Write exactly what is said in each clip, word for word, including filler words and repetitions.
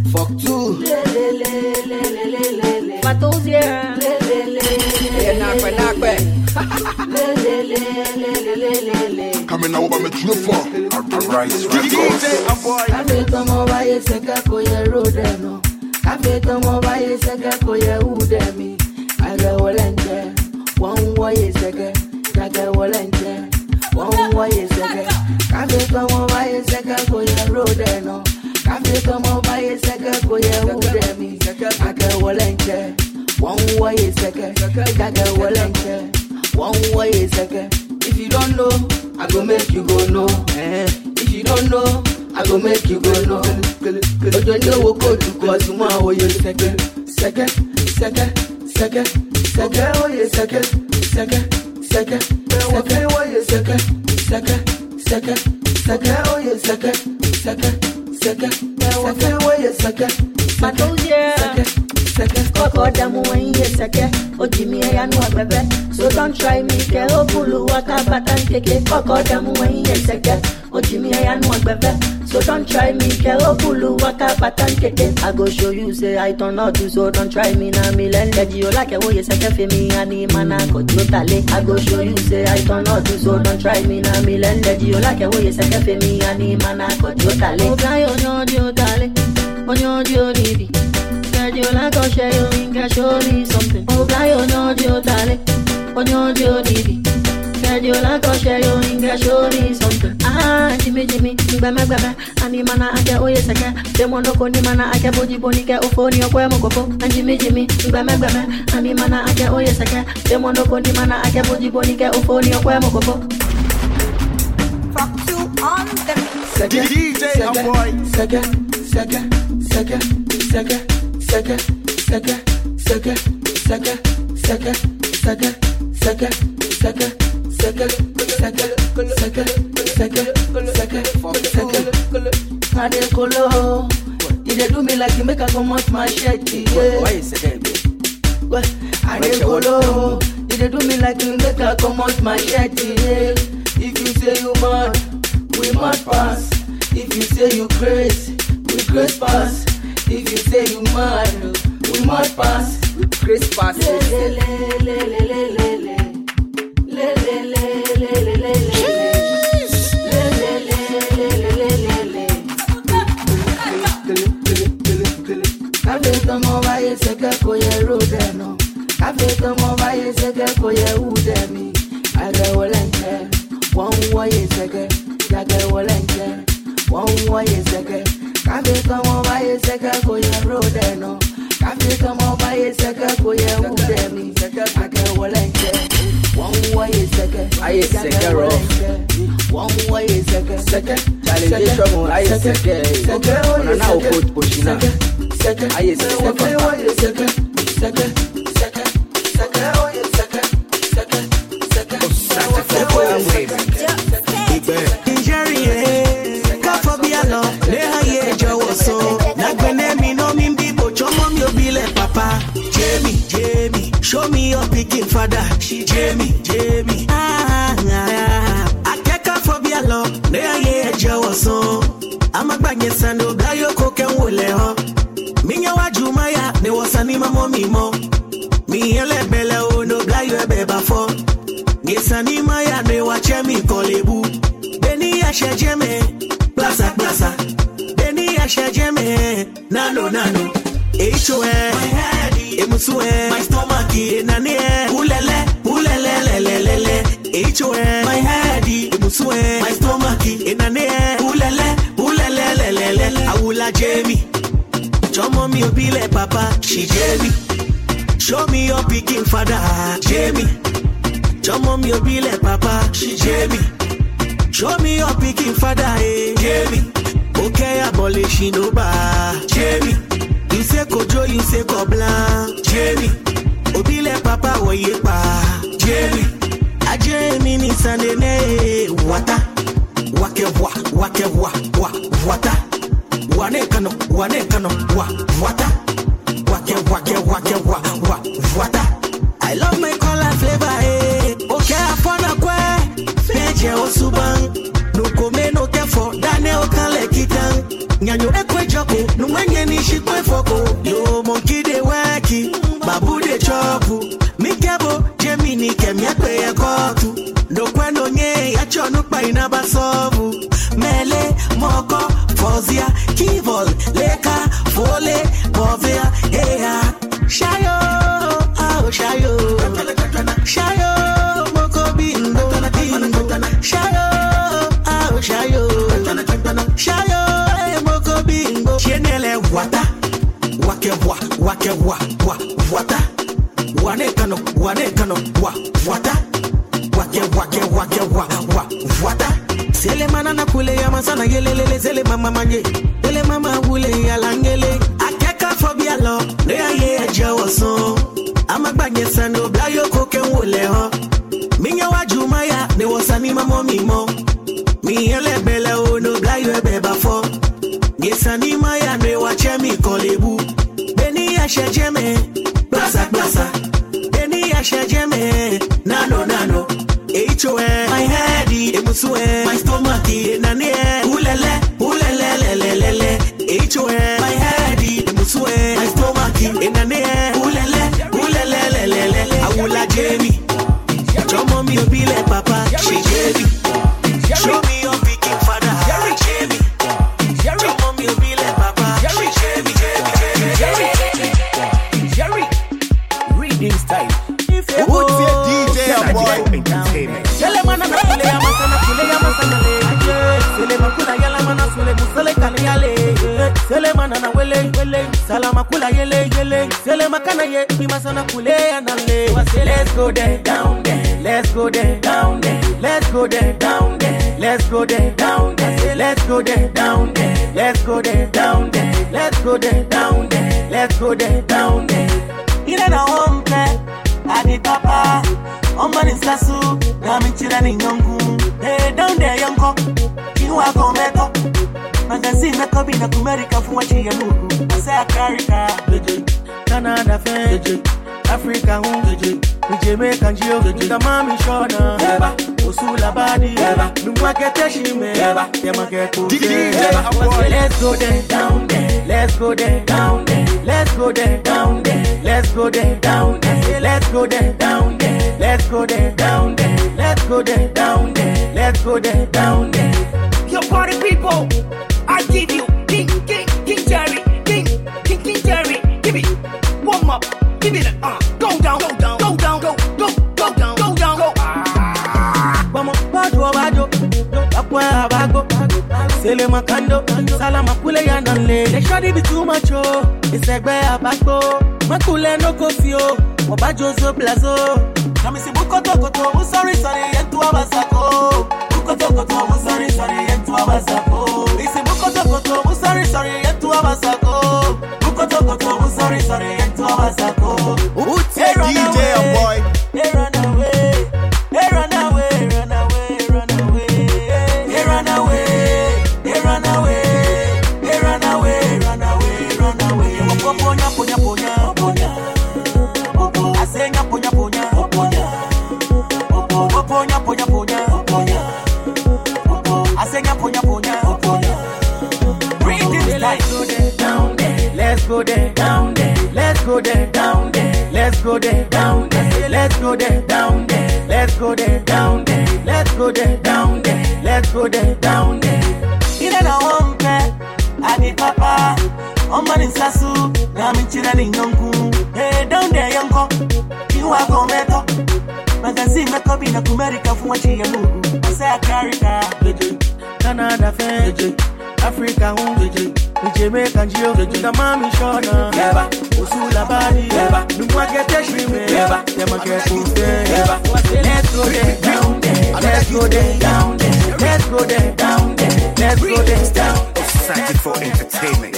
Fuck two. Matozia. Nakwe, nakwe. Coming out by my trooper. Rise, D J, boy. Cafe tomo ba yeseka koye road no. Cafe tomo ba yeseka koye udemi. Aga wolente. One way yeseka. Aga wolente. One way yeseka. Cafe tomo ba yeseka koye road no. Cafe tomo ba yeseka koye udemi. Aga wolente. One way yeseka. Aga wolente. One way yeseka. If you don't know, I go make you go know. Eh. If you don't know, I go make you go know. But you know what go to cause tomorrow oh you second, second, second, second, second, oh you second, second, second, second, oh you second, second, second, second, oh you second, second, second, second, oh you second, second, second. Koko damu wenye seke, ojimi ya nuwa bebe. So don't try me, ke opulu waka batan keke. Koko damu wenye seke, ojimi ya nuwa bebe. So don't try me, ke opulu waka batan keke. I go show you say I turn out to, so don't try me na mi len leji yo like wo ye seke fe mi ani mana ko jotale. I go show you say I turn out to, so don't try me na mi len leji yo like wo ye seke fe mi ani mana ko jotale. Oga yo no jotale, onyo jodibi. You like I'll share you in can show me something. Oh, guy, oh no, you darling. Oh, no, you need it. You like I'll share you in can show me something. Ah, Jimmy, Jimmy, Bama, Bama, and the mana I can always again. The monoconi mana I can put you bonica or phone your quemo. And Jimmy, Jimmy, Bama, Bama, and the mana I can always again. The monoconi mana I can put you bonica or phone your quemo. Fuck you on the D J, boy. Second, second, second, second. Second, second, second, second, second, second, second, second, second, second, second, second, second, Adekolo, you dey do me like you make I come out my shirt. Why you say that? Adekolo, you dey do me like you make I come out my shirt. If you say you mad, we mad pass. If you say you crazy, we crazy pass. If you say you mad, we mad pass. We crazy pass. Le le le le le le le le le le le le le le. Cafe tomo ba yeseka koye road no. Cafe tomo ba yeseka koye udemi. Aga wolente, one way yeseka. Aga wolente, one way yeseka. Cafe tomo ba yeseka koye road no. Cafe tomo ba yeseka koye udemi. Aga wolente, one way yeseka. I yeseka rough. One way yeseka. Second, challenge trouble. I yeseka. Ona na ukot pushina. Second, I yeseka. Second, second, second, second, second, oh yeseka. Second, second, second. Injury, kafa bialo, leha ye jawo so. Nagbene mi no mi bibo, chomo mi obile papa. Jamie, Jamie, show me your picking father. She Jamie, Jamie. Ah, ah, akeka for bialo, leha ye jawo so. Amagbanye sando, gayo koke wole ho. Minya wajumaya, ne wasani mamo mimo. Miyele bele o no gayo ebeba fo. Gesani maya ne wache mi kolebu. Beni ya shejeme, plaza plaza. Beni ya shejeme, nano nano. H O N, my head, emusue, my stomach, nane, ulele, ulele, lele, lele. H O N, my head, emusue, my stomach, nane, ulele, ulele, lele, lele. Awula Jamie, chomo mi obile papa, she Jamie. Show me your picking father, Jamie. Chomo mi obile papa, she Jamie. Show me your picking father, hey, Jamie. Okay, abolish no ba, Jamie. You say kojo, you say koblan, Jamie. Obile papa woye pa, Jamie. A Jamie ni sandene, wata, wake wa, wake wa, wa, wata. Wane kano, wane kano, wa, wata. Wake, wake, wake, wa, wa, wata. I love my color flavor, eh. Okay, I found a kwe. Feje osuban. No come no kefo. Dane okale kitan. Nyanyo ekwe joko. Nungwe Kenye ni shikwe foko. Yo monkey de waki. Babu de chopu. Mikebo Gemini kemyakwe ya kotu. No kwano nye ya chonu pa inaba sovu. Mele moko fozia kivol leka fole povea heya. Shayo ah shayo. Shayo moko bingo bingo. Shayo ah shayo. Shayo moko bingo. Chenele wata. Wake wa wake wa wa wata. Wane kano, wane kano, wa, wata. Wake, wake, wake, wa, wa, wata. Sele mana na kule ya masana yelelele. Sele mama manje, sele mama wule ya langele. Akeka phobia lo, rea ye jawo son. Ama bagye sando, blayo koke wole ho. Minya wajuma ya, ne wasani mamo mimo. Miyele bele o, no blayo ebe bafo. Gesani maya, ne wache mi kolebu. Beni ya shejeme. Blasa, blasa, Eni Ashajeme, Nano, Nano, H O M, my heady, Emusue, my stomachy, Nane, Ulele, Ulele, Lele, H O M, my heady, Emusue, my stomachy, Nane, Ulele, Ulele, Lele, Awula Jamie, Chomo mi obile papa, she Jamie, show me your picking father, Jamie, Chomo mi obile papa, she Jamie, Jamie, Jamie, Jerry. Style. If you would be a D J boy, Sele mana na kule ya masana kule ya masana le. Sele makula yala mana sule musale kale yale. Sele mana na wele wele. Sala makula yele yele. Sele makana ye mi masana kule ya na le. Let's go there down there. Let's go there down there. Let's go there down there. Let's go there down there. Let's go there down there. Let's go there down there. Let's go there down there. Let's go there down there. Ina na ompe, adi papa, omba ni sasu, na michira ni nyongu. Hey, down there yonko, kiwa kometo. Magazine na kobi na kumerika fuwa chiya nuku. Ase Akarika, Canada fe, Africa hu, Jamaica njio, Ndamami shona, Osula badi, Numwake teshime, Yamake kuke. Let's go there, down there, let's go there, down there. Let's go there, down there. Let's go there, down there. Let's go there, down there. Let's go there, down there. Let's go there, down there. Let's go there, down there. Your party people, I give you King, King, King Jerry, King, King, King Jerry. Give me warm up, give me the uh, go down, go down, go down, go, go, go down, go down, go. Vamos, bajo, bajo, apua abago. Sele makando, sala makule ya nanle. They shawty be too much oh. Isegbe abagbo, makule no kofio. Obajo so blazo. Kami si bukoto koto, usori sori yentu abasako. Bukoto koto, usori sori yentu abasako. Isi bukoto koto, usori sori yentu abasako. Bukoto koto, usori sori yentu abasako. Who's a D J boy? They run away, they run away, run away, run away, they run away. They run away, they run away, run away, run away. Ponya, ponya, ponya, ponya. I say ponya, ponya, ponya. Ponya, ponya, ponya, ponya. I say ponya, ponya, ponya. Read it like go there, down there. Let's go there, down there. Let's go there, down there. Let's go there, down there. Let's go there, down there. Let's go there, down there. Let's go there, down there. Let's go there, down there. Ina na ompe, adi papa, omba ni sasu, na michira ni nyongu. Hey, down there yonko, kiwa kometo. Magazine na kobi na kumerika fuwa chiya mungu. Ase Akarika, Canada fe, Africa hu, Jamaica njio, Ndamami shona, Osula badi, Numwake teshime, Yamake kuke. Let's go there, down there, let's go there, down there, let's go there, down there, let's go there, down. Excited for entertainment.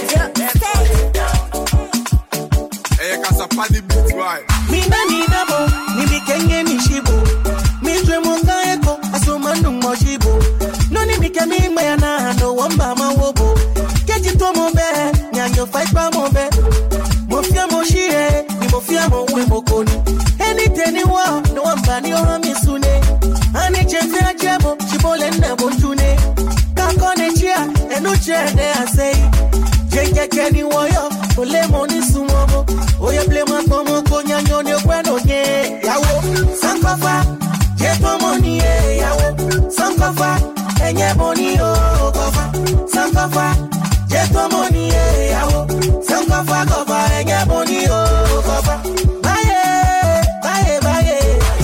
Hey, Kasapani beat right. Mina nina bo, nimi kenge ni shibu. Mijwe munga eko, asumandu moshibu. No nimi kemi mayana, no wamba mawobo. Keji to mobe, nyanyo fight pa mobe. Mofia moshie, ni mofia mowe mokoni. Anything wa, no wamba ni ora misune. Ani cheze ajebo, chibole nebonjune. Kakone chia, enu chede asei. Jenge keni wo ole money sumo. Oh, you play my como konya nyone kweno ye. Yawo, sankofa, jeto money ye. Yawo, sankofa, enye money oh kofa. Sankofa, jeto money ye. Yawo, sankofa kofa, enye money oh kofa. Baye, baye, baye.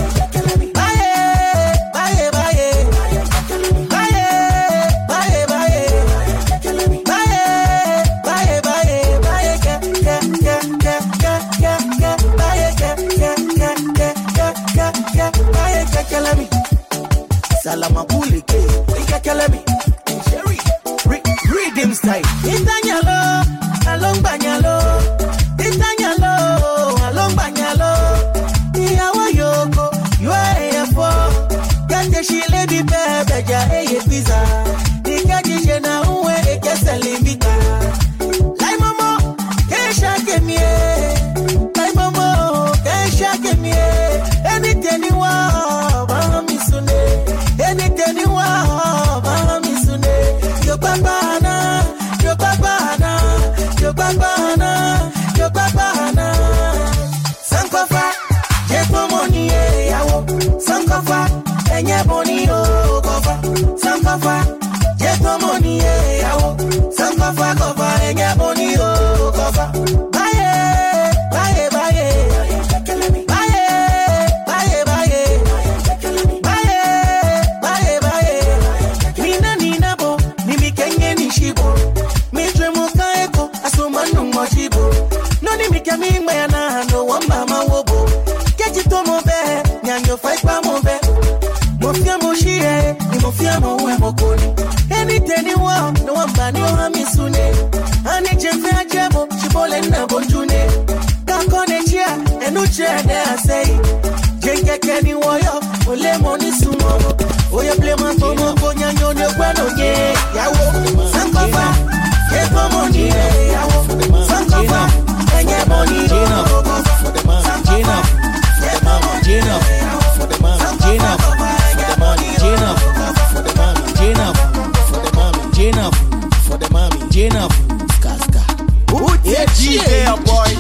Salamabulike, Ikakalemi, Sherry, Redeem style. Itanyalo, along Banyalo, Itanyalo, along Banyalo. Iyawa Yoko, you are a four. Gante she lady bebe, ja a pizza. Ikaji jena uwe, ekesalimbita. Lai momo, kesha kemie. Lai momo, kesha kemie. Anything you want, mami sune. Anything you want, mami sune. Yo babana, yo babana, yo babana, yo babana. Sankofa, jeto money yawo. Sankofa, enye money oh kofa. Sankofa, jeto money yawo. Sankofa kofa, enye money oh kofa. Baye, baye, baye. Me mana no one mama wobo. Get it to mo be, nyanyo fight pa mo be. Mo fia mo shire, ni mo fia mo we mo koni. Anything you want, no one bani o hami sune. Ani jefe ajebo, shibole na bonjune. Kakone chia, enu chia de asei. Jenke keni woyo, ole mo ni sumo. Oye ple ma tomo ko nyanyo ne kweno ye. Yawo, sankofa, kepo mo ni yawo. Sankofa. Gina for the man, Gina for the man, Gina for the man, Gina for the man, Gina for the man, Gina for the man, Gina for the man, Gina Skaska. Yeah, G A boy.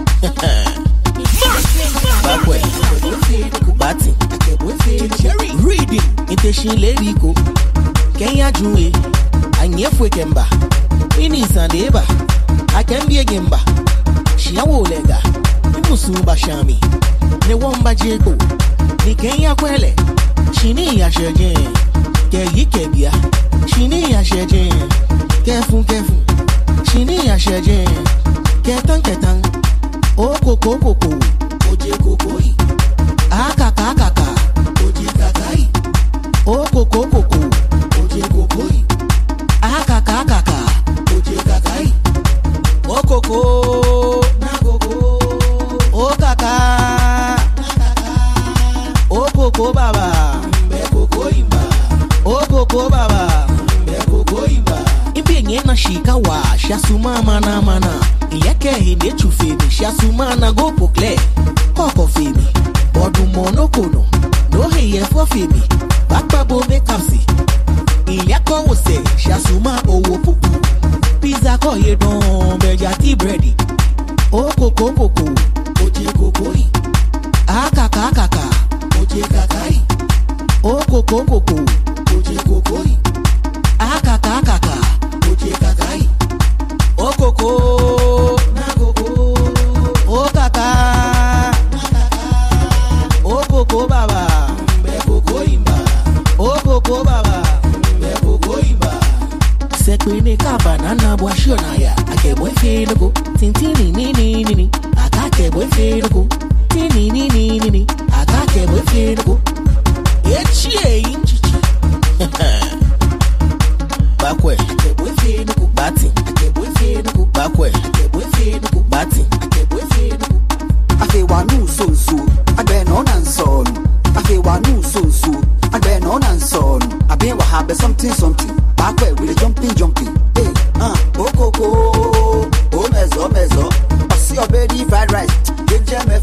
Backway, Batty, reading into she lady go. Kenya Jue, and Yefwe Kemba, Winnie Sandeba, I can be a Gemba. Shiawo lega, imusu bashami. Ne womba jeko, ni Kenya kwele. Shini ya sheje, ke yikebia. Shini ya sheje, kefu kefu. Shini ya sheje, ketan ketan. Oko koko koko, oje kokoi. Akaka akaka, oje kakai. Oko koko koko, oje kokoi. Akaka akaka, oje kakai. Oko koko. Okoko baba, mbekoko imba. Okoko baba, mbekoko imba. Impenye na shika wa, shasuma mana mana. Iyeke hinde chufemi, shasuma na go pokle. Koko femi, bodu monokono. No heye for femi, bakpa bobe kapsi. Iyako wose, shasuma owo pupu. Pizza ko yedon, beja ti breadi. Okoko koko, oje kokoi. Akaka akaka, oje kakai. Okoko koko, oje kokoi. Akaka akaka, oje kakai. Okoko, na koko. Okaka, na kaka. Okoko baba, mbe koko imba. Okoko baba, mbe koko imba. Sekwene kabana na bwashona ya. Akebwe finuko, tintini ni ni ni ni. Akakebwe finuko. Ni ni ni ni ni, akake we finuko. Yechie inchichi. Bakwe, akebwe finuko. Bati, akebwe finuko. Bakwe, akebwe finuko. Bati, akebwe finuko. Afe wanu sonsu, abe no nansonu. Afe wanu sonsu, abe no nansonu. Abe wa have something something. Bakwe we jumping jumping. Hey, ah, okoko, o mezo mezo. Osi obedi fried rice. Jenjeme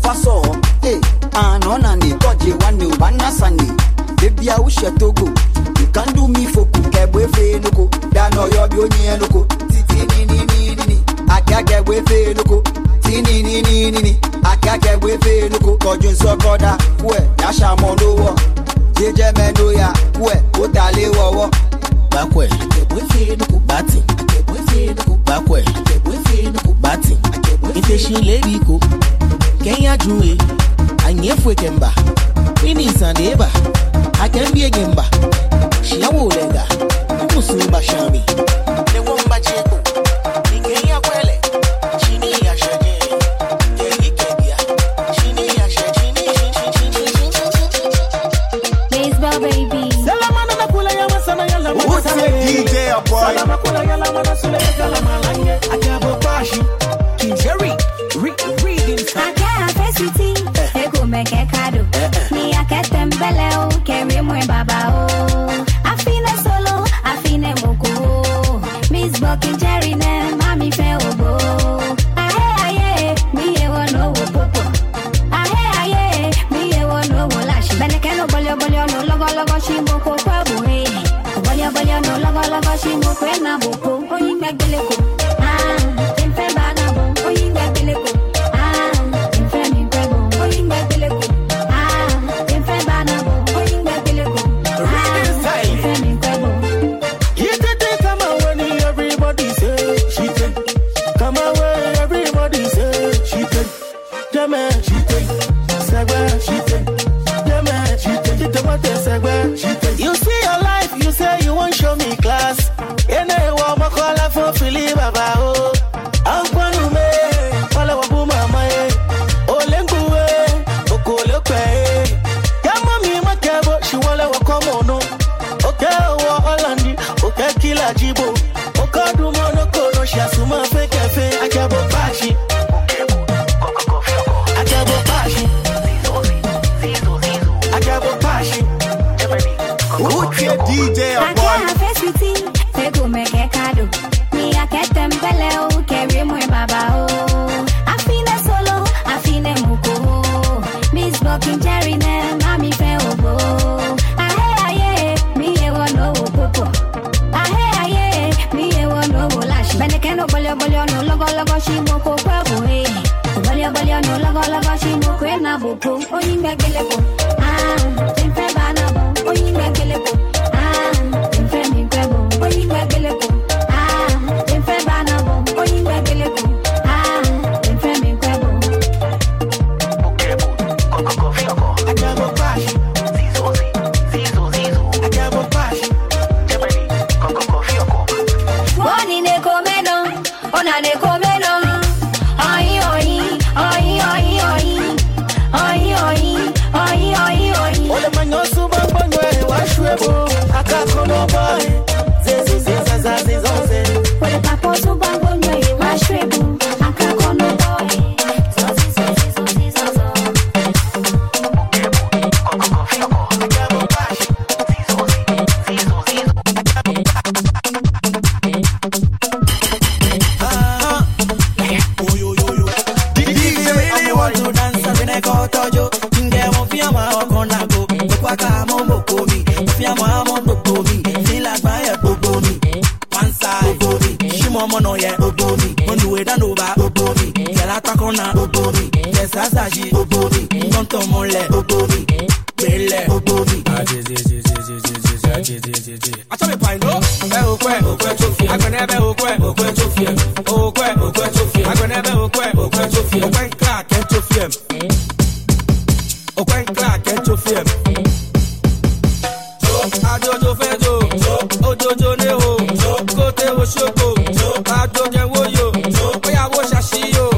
fe loko. Tini ni ni ni ni. Akake we fe loko. Kojun sokoda. We yasha mono. Jeje meno ya. We utale wo. Bakwe. We fe loko. Bati. We fe loko. Bakwe. We fe loko. Bati. Intention lady ko. Kenya juwe. Anyefwe kemba. Ini sandeba. I can be a gemba. She a wolenga. Musuba shami. The womba cheko. Nikenya kwele. Chini ya shaje. Yeki kebia. Chini ya shaje. Baseball baby. Salamana na kula ya masana ya la mana. What's the D J boy? Salama kula ya la mana sule ya la malange. Akabo pashi. King Jerry. Reading. I can't face with you. They go make a cado. Me I get them bello. Carry more baba oh. I feel a solo. I feel a moko. Miss Bucky Jerry ne. Mommy fair obo. I hey I me e want no popo. I hey I me e want no lash. Benekeno bolio bolio no logo logo shi moko kwa buhe. Bolio bolio no logo logo shi moko na boko. Oyin megbeleko. Ah, tempe baga bo. Oyin megbeleko. You see your life, you say you won't show me class. Ene wa makola for Philly baba oh. Ankwana me, wala wabu mama eh. Olenguwe, okolope. Ya mami makebo, she wala wakomo no. Oke wa Olandi, oke kila jibo. Okadu mono kono, she asuma feke fe. Akabo pashi, akabo pashi, akabo pashi. What's your D J boy? I can't face with you. They go make a cado. Me I get them bello. Carry more baba oh. I feel a solo. I feel a moko. Miss Bucky Jerry ne. Mommy fair obo. I hey I me e want no popo. I hey I me e want no lash. Benekeno bolio bolio no logo logo shi moko kwa buhe. Bolio bolio no logo logo shi moko na boko. Oyin megbeleko. Ah, tempe bana bo. Oyin megbeleko. Ah, tempe mi kwebo. Oyin megbeleko. Ah, tempe bana bo. Oyin megbeleko. Ah, tempe mi kwebo. Akabo pashi, akabo pashi. Wani ne komeno, ona ne komeno. Ai ai, ai ai ai. Ai ai, ai ai ai. Ole manyosu bambangwe washwebo. Akakono boy. Zezi zeza zazi zonze. Ole papo su bambangwe washwebo. Akakono boy. Zozi zozi zozi zozo. Akabo pashi. D J Really want to dance, I think I got to do. Inge mo fi ama okona go. Kwa ka mo moko mi. Fi ama mo moko mi. Feel like my obo mi. One side obo mi. Shimo mo no ye obo mi. Ondu we dan over obo mi. Kela takona obo mi. Kesa saji obo mi. Tonto mo le obo mi. Bele obo mi. Acho me find no. Be okwe okwe chofi. Agbene be okwe okwe chofi. Okwe okwe chofi. Agbene be okwe okwe chofi. Okwe crack and chofi. Okwe crack and chofi. Ajojo fejo. Ojojo ne ho. Kote wo shoko. Ajoje wo yo. Oya wo shashi yo.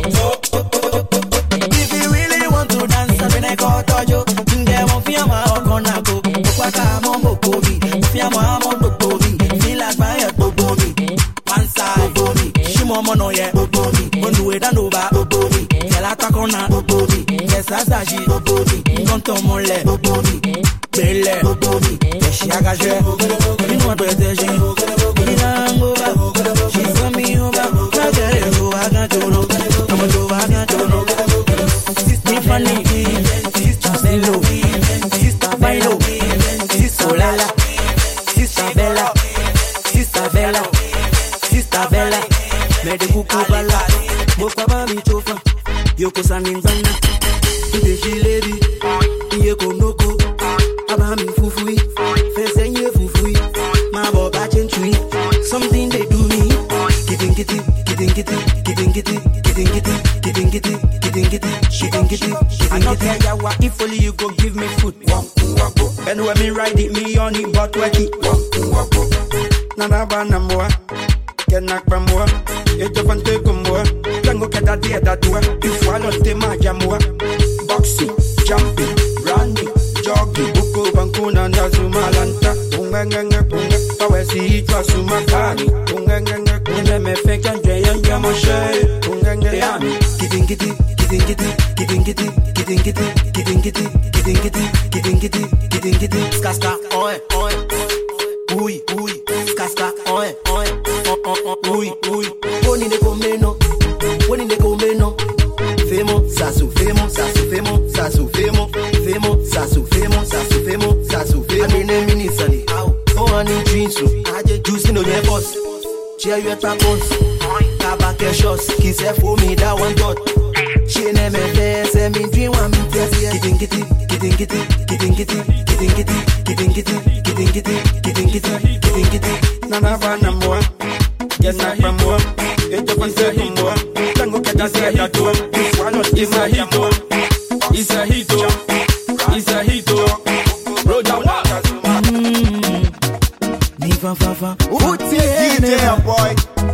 If you really want to dance, I been go to you. Nge mo fi ama okona go. Kwa ka mo moko mi. Fi ama mo moko mi. Feel like my obo mi. One side obo mi. Shimo mo no ye obo mi. Ondu we dan over obo mi. Kela takona obo mi. Kesa saji obo mi. Tonto mo le obo mi. Bele obo mi. Keshi agaje. Mi no proteje. Mi na ngova. She for me over. Kagere go agatono. Come on go agatono. Sister funny. Sister Bello. Sister Bello. Sister Lala. Sister Bella. Sister Bella. Sister Bella. Me de kuku bala. Boka Baba mi chofa, yoko saninzana. Ide shilebi, iye komnoko. Baba mi fufui, fesenye fufui. Ma boba chenchui, something they do me. Kidding kitty, kidding kitty, kidding kitty, kidding kitty, kidding kitty, kidding kitty, kidding kitty. I don't care yawa, if only you go give me food. And when me ride it, me on it, but work it. Nana bana moa, get knock by more. It's a fun take more. Tango get that dear that door. If I don't take my jamua. Boxing, jumping, running, jogging. Buko bankuna nazuma lanta. Unganga kunga, power see it was sumakani. Unganga kunga me fake and jay and yamashay. Unganga yami. Kidding kitty, kidding kitty, kidding kitty, kidding kitty, kidding kitty, kidding kitty, kidding kitty, kidding kitty. Skasta, oi, oi. Ui, ui, skasta, oi, oi, ui, ui. Oni de comeno, oni de comeno. Femo, sasu, femo, sasu, femo, sasu, femo, femo, sasu, femo, sasu, femo, sasu, femo. I mean, minisani. Oh, I need drinks. I just juice in the air boss. Share your tampons. Kabake shots. Kiss her for me, that one dot. She name me face, and me dream one me test. Kidding kitty, kidding kitty, kidding kitty, kidding kitty, kidding kitty, kidding kitty, kidding kitty, kidding kitty. Nana bana moa, yes na pa moa. Eto panse moa, tango kata se ya toa. It's a hito, it's a hito, it's a hito. Roll down. Nifa fafa, who's the D J boy?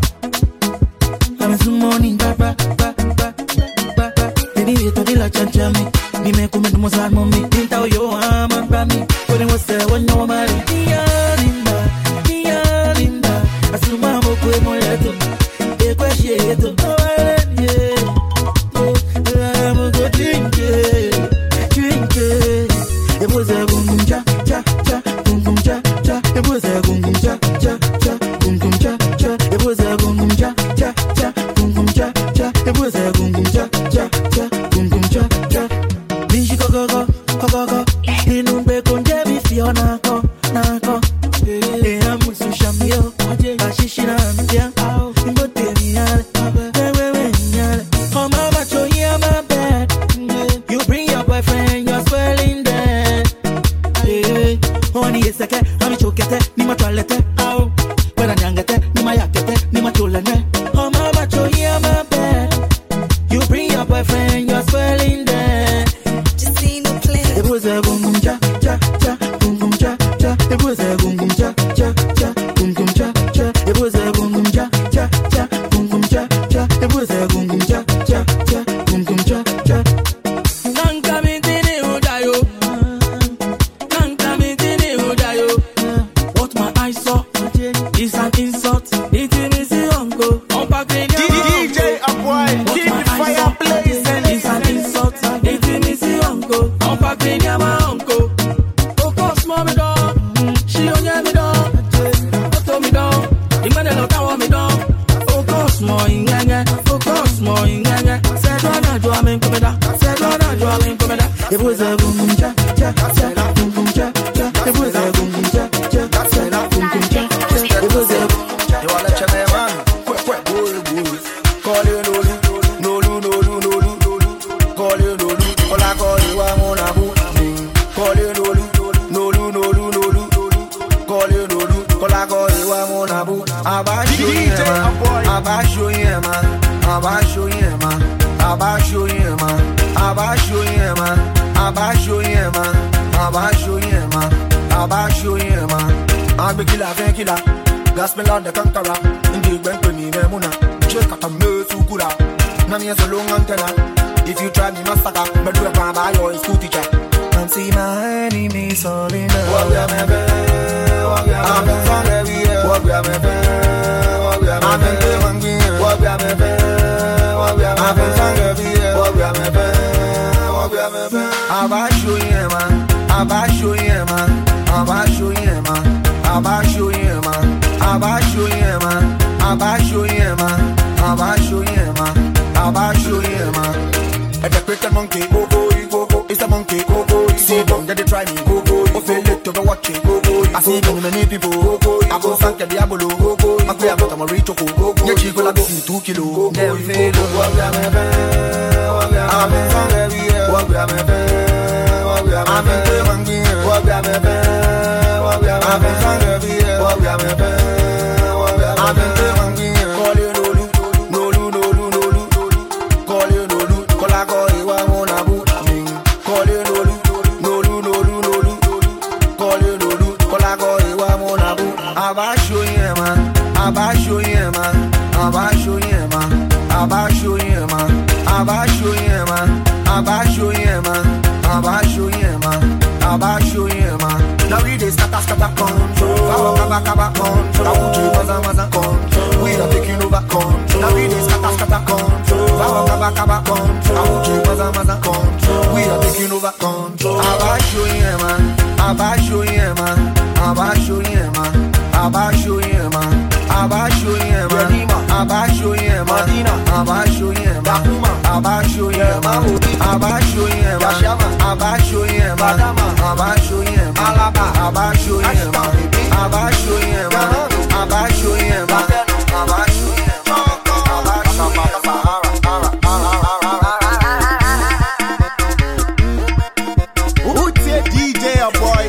I'm some morning, papa, papa, papa. Baby, you told me like chanchami. Me me come to Mozart, mommy. Didn't tell you I'm a grammy. When it was there, when no man. Nia linda, Nia linda. Asuma mo kwe mo leto. E kwe sheto. Oh, I let you. Oh, I'm go drink it, drink it. It was a boom boom cha cha cha, boom boom cha cha. It was a boom boom cha cha cha, boom boom cha cha. It was a boom boom cha cha cha, boom boom cha cha. It was a boom boom cha cha cha, boom boom cha cha. Bishi go go go go go go. Inumbe konje mi fiona ko na ko. Eh amusu shamio, ashishi na mtia. Imbote mi ale, wewe wewe nyale. Oh mama cho ya my bed. You bring your boyfriend, you're spoiling that. Eh, honey esake, ami chokete, ni ma toilette. Au, wena nyangete, ni ma yakete, ni ma cholene. Oh mama cho ya my bed. You bring your boyfriend, you're spoiling that. Just see no play. It was a boom boom cha cha cha, boom boom cha cha. It was a boom boom cha cha cha, boom boom cha cha. It was a boom boom cha cha cha, boom boom cha cha. It was a boom boom cha cha cha, boom boom cha cha. Nanka mi tini udayo, nanka mi tini udayo. What my eyes saw is an insult. It is the uncle, on back in your D J boy, keep the fire blazing. it's an insult. It is the uncle, on back in your uncle. Oh, course, mommy dog, she on your me dog. Auto me dog, the man that don't me dog. Oh, course, more in gang, oh, course, more in gang. Said one, I draw me come down. Said one, I draw me come down. It was a boom boom cha cha cha, boom boom cha cha. It was a boom boom cha cha cha, boom boom cha cha. It was a You wanna let your man run? Quick, quick, boy, boy. Call you Nolu, Nolu, Nolu, Nolu, Nolu. Call you Nolu, all I call you I'm on a boot. Call you Nolu, Nolu, Nolu, Nolu. Call you Nolu, all I call you I'm on a boot. About you, man. About you, man. About you, man. About you, man. About you, man. About you, man. About you, man. About you, man. I'm a killer, I'm a killer. Gospel on the conqueror. Indeed, when to me, Memuna. Check out a mercy, Kura. Nami is a long antenna. If you try me, massacre. But do a pan by your school teacher. And see my enemies all in the world. I'm in front of you. I'm in front of you. I'm in front of you. Abaixo Yema, abaixo Yema, abaixo Yema, abaixo Yema, abaixo Yema, abaixo Yema, abaixo Yema, abaixo Yema. It's a cricket monkey, go go go go. It's a monkey, go go. See them, they try me, go go. Oh, feel it to the watching, go go. I see many many people, go go. I go thank the diablo, go go. I play about my rich, go go. Yeah, chico, la go two kilo. Dem feel what we am fe, what we am fe, what we am fe, what we am fe, what we am fe, what we am fe, what we am fe, what we am fe. Call you no lu, no lu, no lu, no lu. Call you no lu, call I call you I wanna boot. Call you no lu, no lu, no lu, no lu. Call you no lu, call I call you I wanna boot. Aba show you man, aba show you man, aba show you man, aba show you man, aba show you man, aba show you man, aba show you man, aba show you man. Now we dey scatter scatter control, power kaba kaba control. Now we dey maza maza control, we are taking over control. Now we dey scatter scatter control, power kaba kaba control. Now we dey maza maza control, we are taking over control. Aba show you man, aba show you man, aba show you man. Aba show you man, aba show you man, aba show you man, aba show you man, aba show you man, aba show you man, aba show you man, aba show you man, aba show you man, aba show you man, aba show you man, aba show you man. Who's your D J, a boy?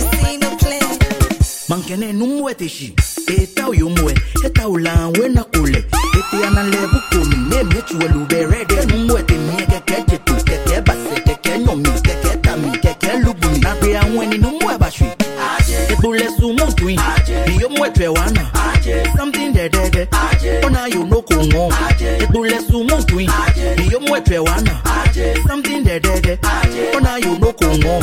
Mankene numwete shi eta uyumwe eta ulanwe na kule eti analebu kumi ne mechu welubere numwete mieke keche tu keke base keke nyomi keke tami keke lubuni na pe anweni numwe bashwi ebule sumutwi niyo mwetwe wana something de de de ona you no kongo ebule sumutwi niyo mwetwe wana something de de de ona you no kongo.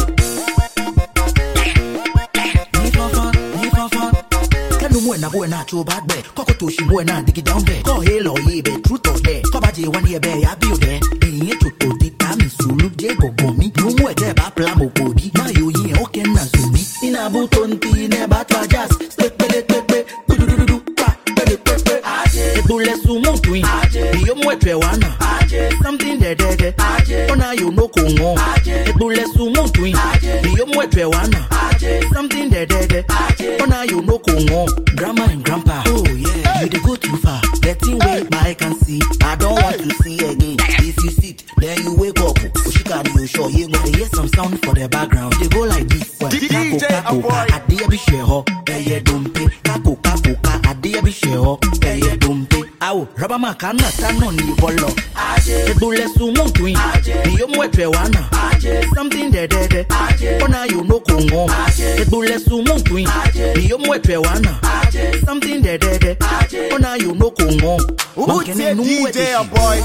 Na boy na too bad be koko to shi boy na dig down there ko hello ye be truth or there ko ba je one ye be ya bi o there eyin to to di tami sulu je gogo mi no mu e de ba plan mo body na yo yin o ken na zumi ina bu tonti ne ba twa jazz step pele pepe du du du du pa pele pepe e bule sumu twin ni yo mu e twe wana something de de de ona yo no kongo e bule sumu twin ni yo mu e twe wana something de de de ona yo no kongo. Grandma and grandpa, oh yeah, you dey go too far. The thing way my eye can see, I don't want to see again. If you sit, then you wake up. Oshika you sure you gonna hear some sound for the background. They go like this. D J a boy. Adia bi sheho, eye dompe. Kako kako ka, adia bi sheho, eye dompe. Awo, raba makana tano ni bolo. Ebule sumu twin, ni yo mwetwe wana. Something de de de, ona you no kongo. Ebule sumu twin, ni yo mwetwe wana. Something de de de, ona you no kongo. Who's your D J, a boy?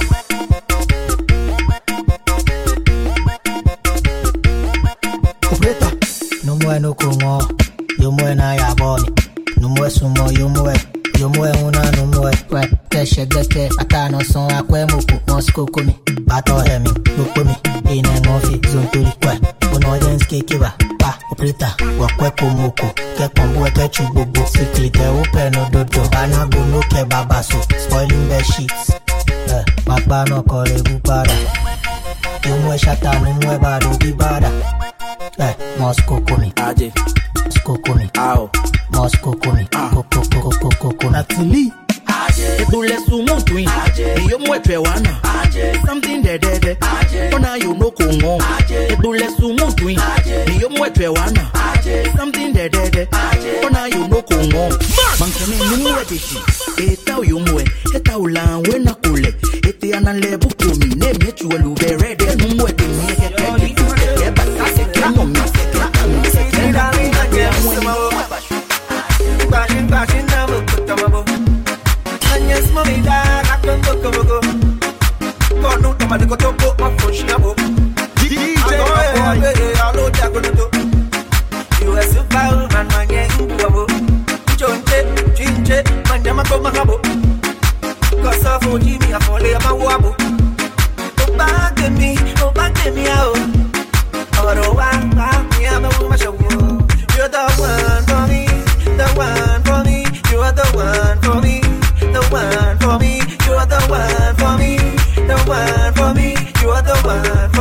Opreta, no mwe no kongo, yo mwe na ya boni, no mwe sumo yo mwe. Yo mwe una no mwe kwe keshe gete atano son akwe moku mosko komi bato hemi bukomi ine ngofi zonturi kwe uno denske kiba pa oprita wakwe komoko ke kombo ke chububu sikli te upe no dodo bana gono ke babaso spoiling the sheets eh magba no kore bupara yo mwe shata no mwe bado bibada eh mosko komi aje mosko komi ao mosko komi koko koko koko natili ebule sumu twin ni yo mwetwe wana something de de de ona you no kongo ebule sumu twin ni yo mwetwe wana something de de de ona you no kongo mankene numwete shi eta uyumwe eta ulanwe na kule eti analebu kumi ne mechu welubere de numwete mieke keke keke basa keke nyomi keke tami keke nyomi keke Bashing, bashing, never put them above. And yes, mommy, that I can go, go, go. God, no, come on, go to go, my phone, she above. D J, I know they're gonna do. You are so foul, man, my gang, go above. Chonche, chinche, man, I'm a go, my habo. Cause of O G, me, I fall, I'm a wabo. Go back to me, go back to me, out. Oh, I'm a woman, you're the one for me. The one for me, you are the one for me. The one for me, you are the one for me. The one for me, you are the one.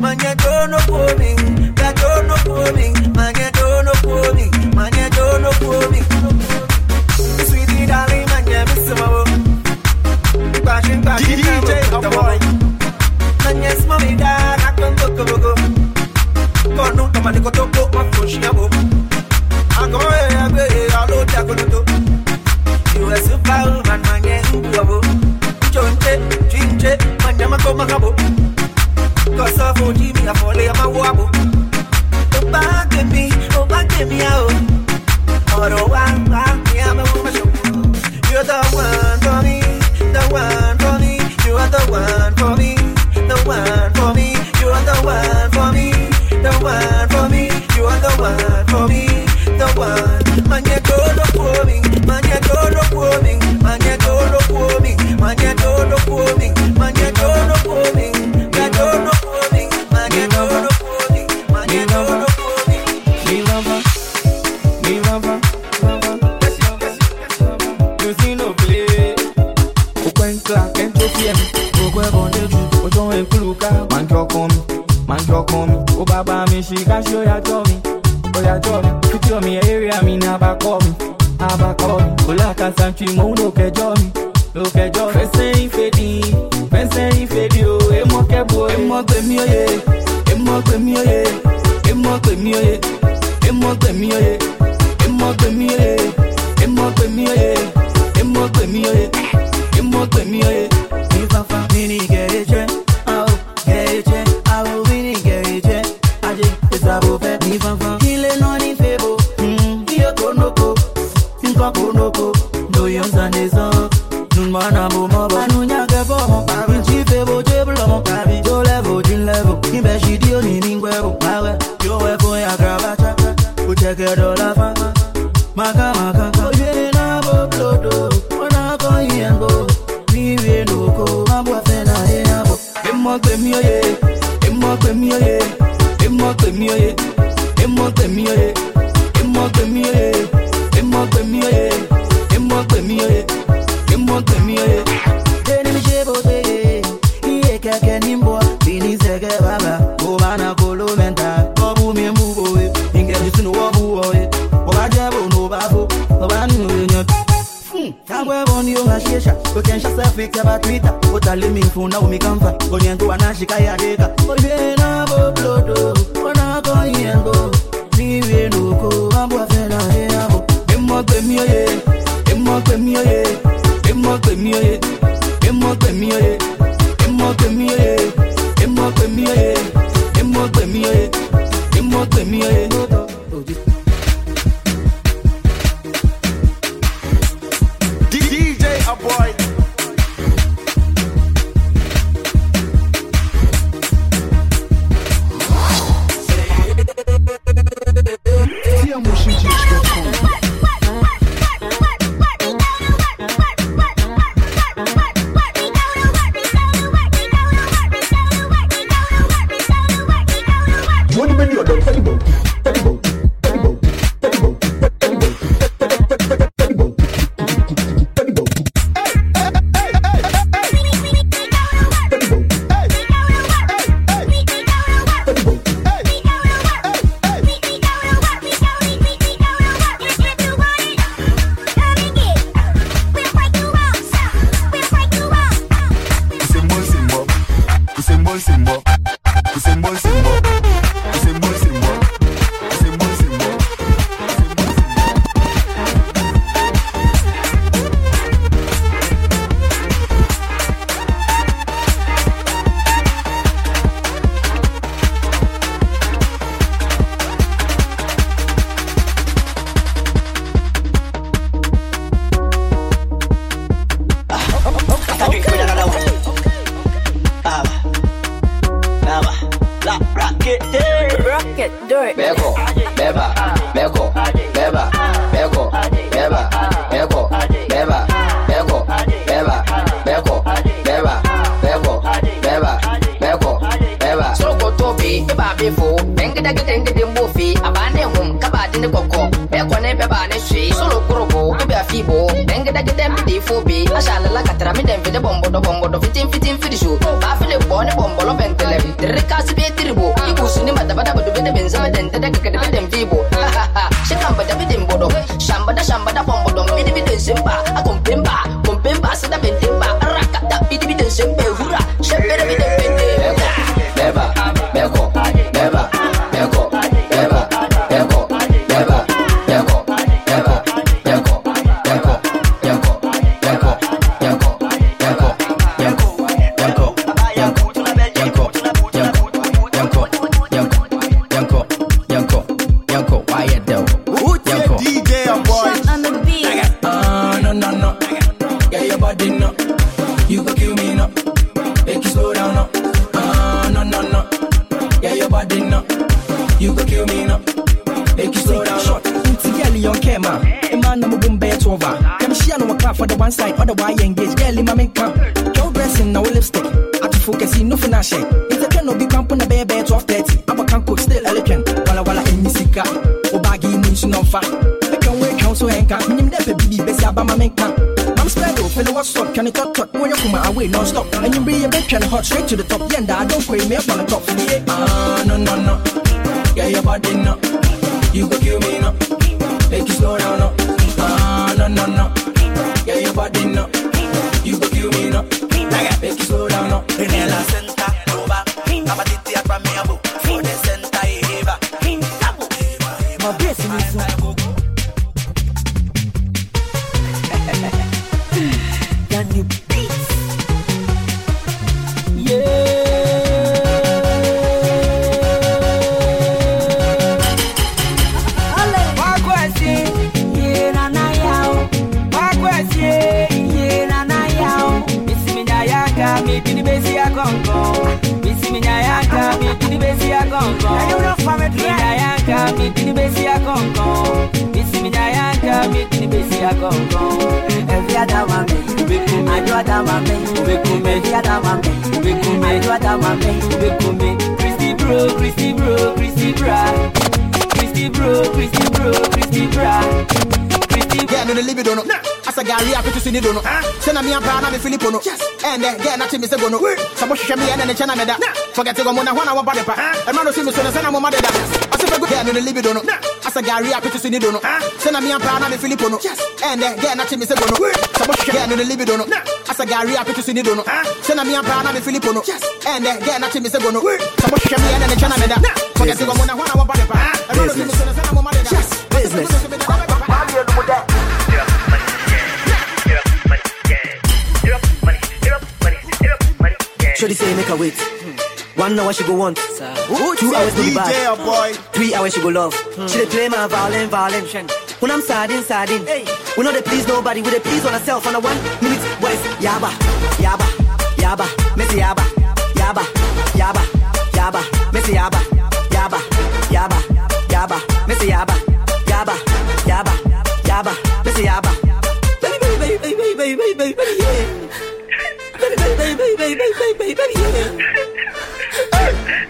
man you don't know for me, you don't know for me, man you don't know for me, man you don't know for me. Sweetie darling, man you miss my boy. Passion, passion, D J a boy. Man you smell me da, I come go go go. Go no, come on, go to go, my phone she a bo. I go here, baby, I load ya go to. You a superman, man you do a bo. Chonche, chinche, man you ma go ma bo. Cause of O G me, I fall in my wobble. Oh, back at me, oh, back at me, oh. Oh, the one, me, I'm a woman. You're the one for me, the one for me. You are the one for me, the one for me. You are the one for me, the one for me. You are the one for me, the one. Man, you don't look for me, man, you don't look for me, man, you don't look for me, man, you don't look for me, man, you don't look for me. You don't look for me, man, you don't look for me, man, you don't look for me. Me lover, me lover, lover. You see no play. Open clock and T P M. Go go on the trip. O don't include car. Man talk on me, man talk on me. O baba me she can show ya to me. Oh ya to me. You tell me area me never call me, never call me. O la can santi mo no ke jo me, no ke jo. Fese ifedi, fese ifedi o. Emo ke bo, emo gbe mi oye, emo gbe mi oye, emo gbe mi oye, emo gbe mi oye, emo gbe mi oye, emo gbe mi oye, emo gbe mi oye, emo gbe mi oye. Mi fa fa, mi ni gereje, ah oh, gereje, ah oh, mi ni gereje. Aje, esabo fe, mi fa fa. Kile no ni febo, hmm, iyo konoko, inko konoko, no yonsa nezo, nun mana mo mo ba, nunya ke bo mo pa, inchi febo jeblo mo pa bi, jo level, jin level, imbe shi dio ni ningwebo, awe, yo we fo ya grabacha, ucheke dola fa, maka maka, oye na bo blodo, ona ko yengo, mi we no ko, mabwa fe na e abo, emo gbe mi oye, emo gbe mi oye, emo gbe mi oye, emo gbe mi oye, emo gbe mi oye, emo gbe mi oye, emo gbe mi oye, emo gbe mi oye. Eni mi shebo tege, iye keke nimbo, bini sege baba, obana kolo menta, obu mi mbubo we, inge jisunu obu oye, oba jebo no bafo, oba nu nyot. Kagwe boni yo ngashisha, ukensha selfie kaba Twitter, utali mi mfuna umikamfa, onyengo anashika ya deka. Oye na bo blodo, ona ko yengo, ni we no ko, ambwa fena he abo. Emo gbe mi oye, emo gbe mi oye, emo gbe mi oye, emo gbe mi oye, emo gbe mi oye, emo gbe mi oye, emo gbe mi oye, emo gbe mi oye. D J a boy. Bombo do bombo do fitin fitin fidishu. Ba fili bone bombo lo bentele. Rika sibe tribu. and the deck of them feeble. She come but everything bodo. Shambada Shambada Pombo, Bidi Bidi Simba, a Kumpimba, Kumpimba, Sada Bentimba, Rakata, Bidi Bidi Simba, Hura, Shepherd of the Bende. Beba, Beko, Beba, Beko, Beba, Beko, Beba, Beko, Beko, Beko, Beko, Beko, Beko, Beko, Beko, Yanko, Yanko, Yanko, Yanko, Yanko, Yanko, Yanko, Yanko, Yanko, why you do? Yanko, D J boy. On the beat. Ah, no, no, no. Yeah, your body no. You go kill me no. Make you slow down no. Ah, no, no, no. Yeah, your body no. You go kill me no. Make you slow down no. Girl, you care, man. A man, I'm a boom bet over. Come she on a clap for the one side, otherwise engage. Girl, my make come. Your dressing, no lipstick. I to focus in nothing I share. If the can no be camp on the baby twelve thirty. I'm a can't cook still elegant. Walla walla in Missika. O baggy news no fat. I can wait council and can't. Minim never be best about make come. I'm spread off and what's up? Can it talk talk when you come away non stop? And you bring your bed trying to hot straight to the top. Yeah, I don't quit me up on the top. Ah, no, no, no. Yeah, your body no. You go kill me no. Make you slow down no. Ah, no, no, no. Yeah, your body no. You go kill me no. Make you slow down no. En la senta, roba. Abatiti akwa mi abu. For the senta eva. My best is Can you beat? yeah. Every other one, I do other one, every other one, I do other one, Christy bro, Christy bro, Christy bra, Christy bro, Christy bro, Christy bra, Christy. Get no the libido no. As a Gary, I put to see no. Send me a pound and Filippo no. And then get nothing, Mister Bono. Some more me and the channel meda. Forget to go on one hour body pa. And man, see me so the same mother. As if I go get no the libido no. As a Gary, I put to see no. Send me a pound and Filippo no. And then get nothing, Mister Bono. Some more get no the libido no. As a Gary, I put to see no. Send me a pound and Filippo no. And then get nothing, Mister Bono. Some more me and the channel meda. Forget to go on one hour body pa. And man, see me so the same mother. business. Shorty say make her wait. One hour she go want. Two hours to be bad. Three hours she go love. She dey play my violin, violin. When I'm sardine, sardine. We know they please nobody. We dey please on ourselves. On a one minute voice. Yaba, yaba, yaba. Messy yaba, yaba, yaba, yaba. Messy yaba, yaba, yaba, yaba. Messy yaba, yaba, yaba, yaba. Messy yaba. Baby, baby, baby, baby, baby, baby, baby, baby, yeah. Baby, baby, baby, baby, baby, baby, baby, baby, yeah. Hey,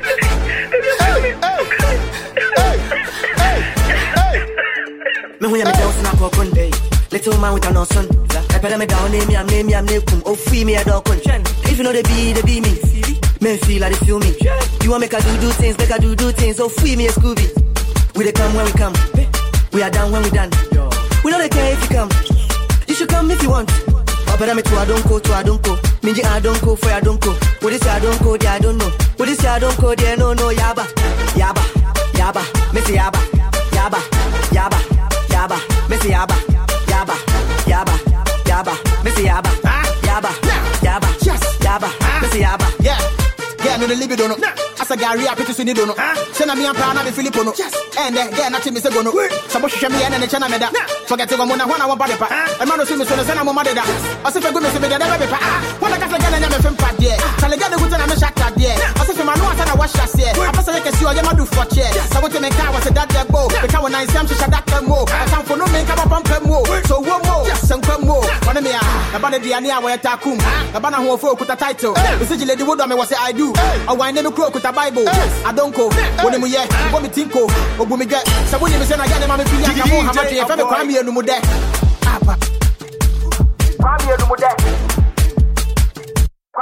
hey, hey, hey, hey. Me when you me down in a cocoon day. Little man with a no son. I better me down name me, I'm name me, I'm name kum. Oh, free me a dog kun. If you know they be, they be me. Men feel like they feel me. You want make a do do things, make a do do things. Oh, free me a Scooby. We they come when we come. We are down when we done. We know they care if you come. You should come if you want. But I'm to I don't go to I don't go. Minji I don't go for I don't go. What is I don't go there I don't know. What is I don't go there no no yaba. Yaba. Yaba. Missy yaba. Yaba. Yaba. Yaba. Missy yaba. Yaba. Yaba. Yaba. Missy yaba. Yaba. Yaba. Yaba. Missy yaba. Yeah. Yeah, no the libido no. As a Gary, I put to see no. Send me a pound and Filippo no. And then get nothing, Mister Bono. Some more me and the channel meda. Forget to go on one hour body pa. And man, see me so the same mother. As if I go to the never pa. What I got again and never film pad yeah. Tell the guy the good and I'm a shot that yeah. As if I know I wash that yeah. I pass like a see you do for chair. So what to make car was a that that go. The car nice time to shut that more. I can't for no make up pump more. So one more, some come more. One me ah. About the Diania where takum. About a whole folk with a title. The city lady would me was say I do. I wine them croak with a Bible. I don't go. When we yeah, what me think go. Or when we get. So when you say I get them, I'm feeling like I'm more hammer. If I'm a crime here no more there. Papa. Crime here no more there.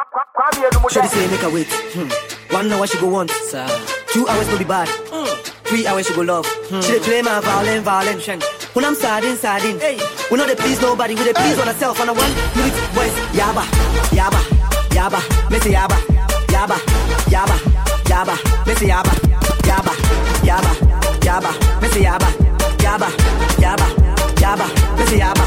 Shorty say make her wait. Hmm. One hour she go want. Two hours no be bad. three hours she go love. Hmm. She dey play my violin, violin. When I'm sardine, sardine. Hey. We know they please nobody, we dey please on ourselves. And I want minute boys, yaba, yaba, yaba, Missy yaba, yaba, yaba, yaba, Missy yaba, yaba, yaba, yaba, Missy yaba, yaba, yaba, yaba, Missy yaba.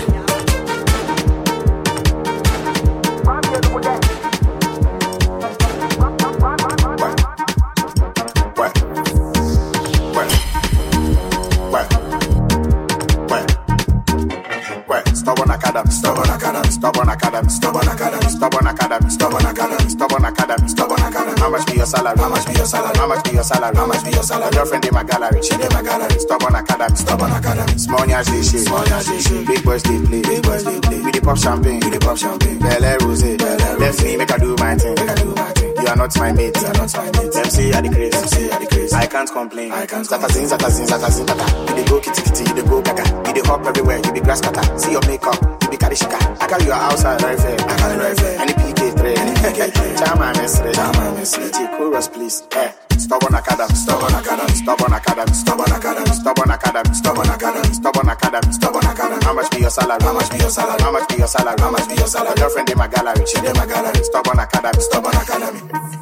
Stubborn academy, stubborn academy, stubborn academy, stubborn academy, stubborn academy, stubborn academy, stubborn academy, stubborn academy. How much be your salary? How much be your salary? How much be your salary? How much be your salary? Girlfriend in my gallery, she in my gallery. Stubborn academy, stubborn academy. Small nyash they shake, small nyash they shake. Big boys they play, big boys they play. We dey pop champagne, we dey pop champagne. Bel Air rosé, left me make I do my thing, make I do my thing. You are not my mate, you are not my mate. Them say I the craze, them say I the craze. I can't complain, I can't. Zatazin, zatazin, zatazin, tata. You dey go kitty kitty, you dey go gaga. You dey hop everywhere, you be grass cutter. See your makeup. I carry your outside right there. I carry right there. Any P K three, any P K three. Chama mesre, chama mesre. D J chorus, please. Eh. Stubborn academy, stubborn academy, stubborn academy, stubborn academy, stubborn academy, stubborn academy, stubborn academy, stubborn academy. How much be your salary? How much be your salary? How much be your salary? How much be your salary? Girlfriend in my gallery, she in my gallery. Stubborn academy, stubborn academy.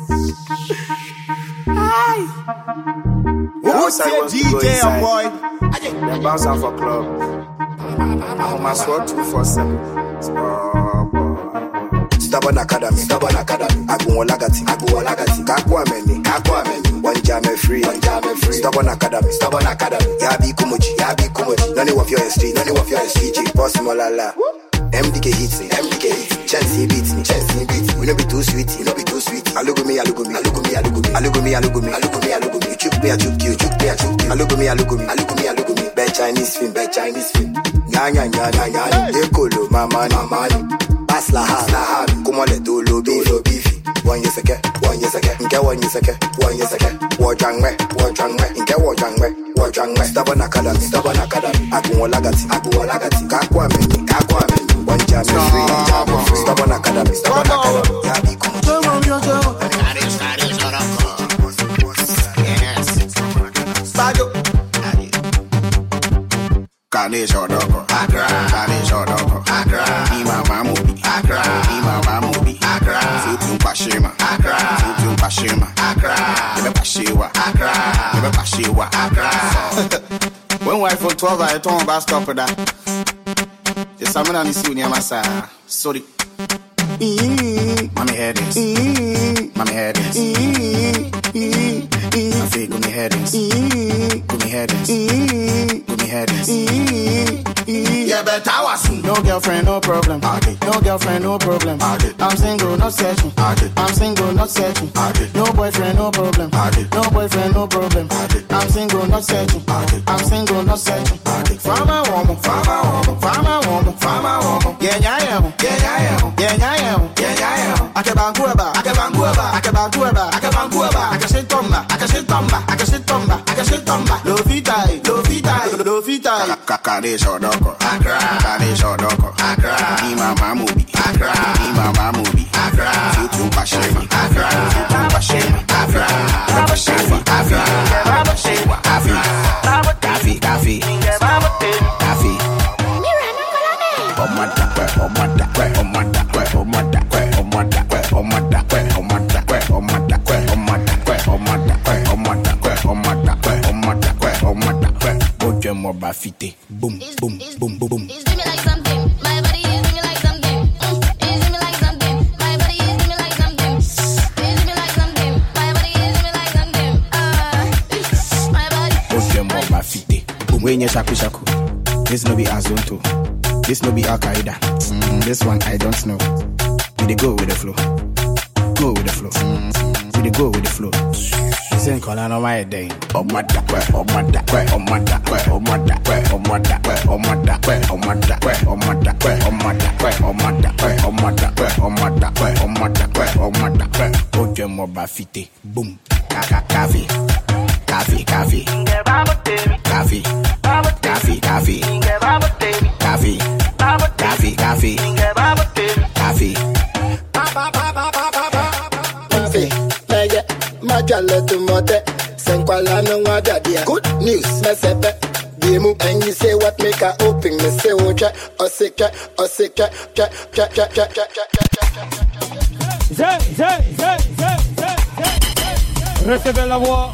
Hi. Who's your D J, boy? They bounce out for club. I'm my sword two four seven. Stubborn academy, stubborn academy. I go on lagati, I go on lagati. Kakwa meni, kakwa meni. One jam free, one jam free. Stubborn academy, stubborn academy. Yabi kumoji, yabi kumoji. None of your street, none of your street. Boss molala. M D K hits me, M D K hits me. Chelsea beats me, Chelsea beats me. We no be too sweet, we no be too sweet. Alugumi, alugumi, alugumi, alugumi, alugumi, alugumi, alugumi, alugumi. You choke me, I choke you, choke me, I choke you. Alugumi, alugumi, alugumi, alugumi. Bad Chinese film, bad Chinese film. Nya nya nya nya nya. Ekolo, mama, mama. Aslaha, aslaha. Kumole dolo beef, beefy. One year second, one year second. Nke one year second, one year second. Wajangwe, wajangwe. Nke wajangwe, wajangwe. Stubborn academy, stubborn academy. Agu lagati, agu lagati. Kakwa meni, kakwa meni. One jam free, jam free. Stubborn academy, stubborn academy. Yabi kumu. Kane shodoko, Accra. Kane shodoko, Accra. Ima mamubi, Accra. Ima mamubi, Accra. Futu pashima, Accra. Futu pashima, Accra. Nebe pashiwa, Accra. Nebe pashiwa, Accra. When wife for twelve, I told him about stop with that. The salmon and the sea near my side. Sorry. Mommy head is. Mommy head is. I feel go me head is. Go me head is. Go me head is. Yeah, but I was no girlfriend, no problem. No girlfriend, no problem. I'm single, not searching. I'm single, not searching. No boyfriend, no problem. No boyfriend, no problem. I'm single, not searching. I'm single, not searching. Farmer woman, farmer woman, farmer woman, farmer woman. Yeah, yeah, yeah, yeah, yeah, yeah, yeah, yeah, yeah. I can banguaba, I can banguaba, I can banguaba, I can banguaba. I can sit tomba, I can sit tomba, I can sit tomba, I can sit tomba. Lo vitai, lo vitai, lo vitai. Kakade shodoko, Accra. Kakade shodoko, Accra. Ima mamubi, Accra. Ima mamubi, Accra. Futu pashima, Accra. Futu pashima, Accra. Pashima, Accra. Pashima, Accra. Coffee, coffee, coffee. Omada, omada, omada, omada, omada, omada, omada, omada, omada, omada, omada, omada, omada. Oje mo ba fite, boom, boom, boom, boom, boom. It's doing me like something. My body is doing me like something. Mm, it's doing me like something. My body is doing me like something. It's doing me like something. My body is doing me like something. Ah, my body. Oje mo ba fite, boom. We nye shaku shaku. This no be Azonto. This no be Al Qaeda. Mm, this one I don't know. We dey go with the flow. Go with the flow. Mm, we dey go with the flow. This ain't calling on my day. Oh my da, oh my da, oh my da, oh my da, oh my da, oh my da, oh my da, oh my da, oh my da, oh my da, oh my da, oh my da, oh my da, oh my da. Oje mo ba fite. Boom. Kaka coffee. Coffee, coffee. Coffee. Coffee, coffee. Coffee, coffee, coffee, coffee. Coffee, maya, majale tu mote. Senkwala no wadadia. Good mess up. Demu, and you say what make her open. Me say oh cha, oh sick cha, oh sick cha, cha cha cha cha cha cha cha. Zé, zé, zé, zé, zé, zé. Recevez la voix.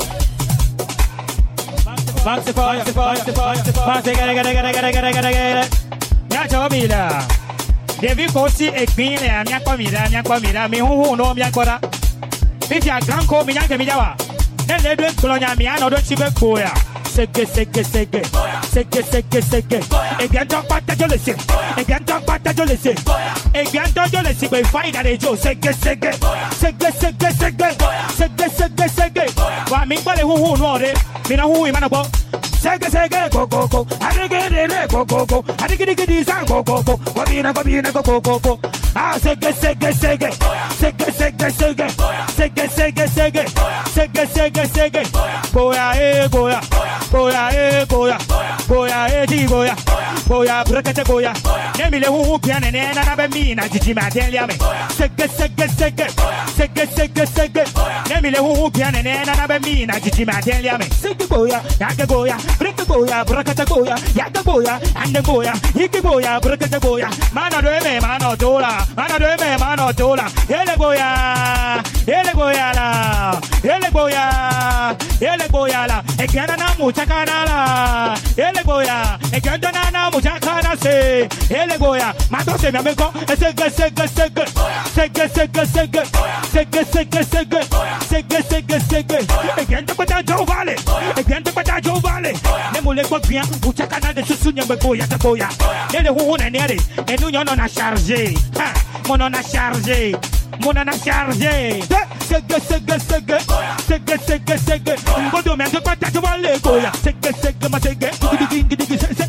Maxi fire, maxi fire, maxi fire, maxi gare gare gare gare gare gare gare. Minha família. Devi fosse e queen a minha família, minha família, me hu no minha cora. If ya granco minha que me dava. Nele do colonia minha no do chibe koya. Sege sege sege. Sege sege sege. E ganto pata jo lesi. E ganto pata jo lesi. E ganto jo lesi be fight that jo sege sege. Sege sege sege. Sege sege sege. Wa mi pale hu hu no re. Mi na hu imana bo. Sege sege go go go. Adige re go go go. Adige dige di sang go go go. Wa bi na go bi na go go go go. Ah sege sege sege. Sege sege sege. Sege sege sege. Sege sege sege. Goya eh goya. Goya eh goya. Goya eh di goya. Goya brekete goya. Nemile hu hu piane ne na na be mi na jiji ma den liame. Sege sege sege. Sege sege sege. Nemile hu hu piane ne na na be mi na jiji ma den liame. Sege goya. Yaga goya. Breke goya. Brekete goya. Yaga goya. Ande goya. Hiki goya. Brekete goya. Mano do me mano dola. Mano do me mano dola. Ele goya. Ele goya la. Ele goya. Ele goya la. E gana na mucha kana la. Ele goya. E gana na mucha kana se. Ele goya. Mato se me ameko. Sege sege sege. Sege sege sege. Sege sege sege. Sege sege sege. E gana pata jo vale. E gana pata jo vale. Ne mole ko bien. Mucha kana de susu nyambe goya ta goya. Ele hu hu na nere. E nu nyono na charger. Ha. Mono na charger. Mono na charger. Sege sege sege. Sege sege sege. Ngodo me ko pata jo vale goya. Sege sege ma sege. Digi digi digi se se.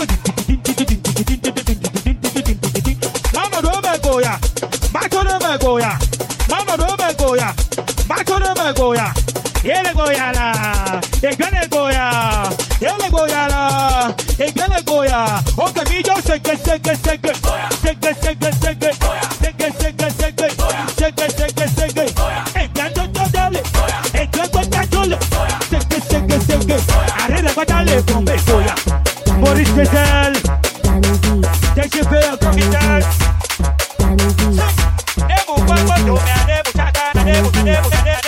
Mama do me goya. Mato do me goya. Mama do me goya. Mato do me goya. Ele goya la. E gane goya. Ele goya la. E gane goya. O que mi yo sege sege sege. Sege sege sege. Sege sege sege. Sege sege sege. E gane do dale. E gane do dale. Sege sege sege. Arrele va dale con me goya. Boris Gesell. T G P al capital. Emo guapo do me adebo chaka adebo adebo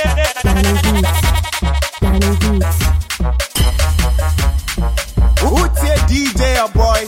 Who's your D J, a boy?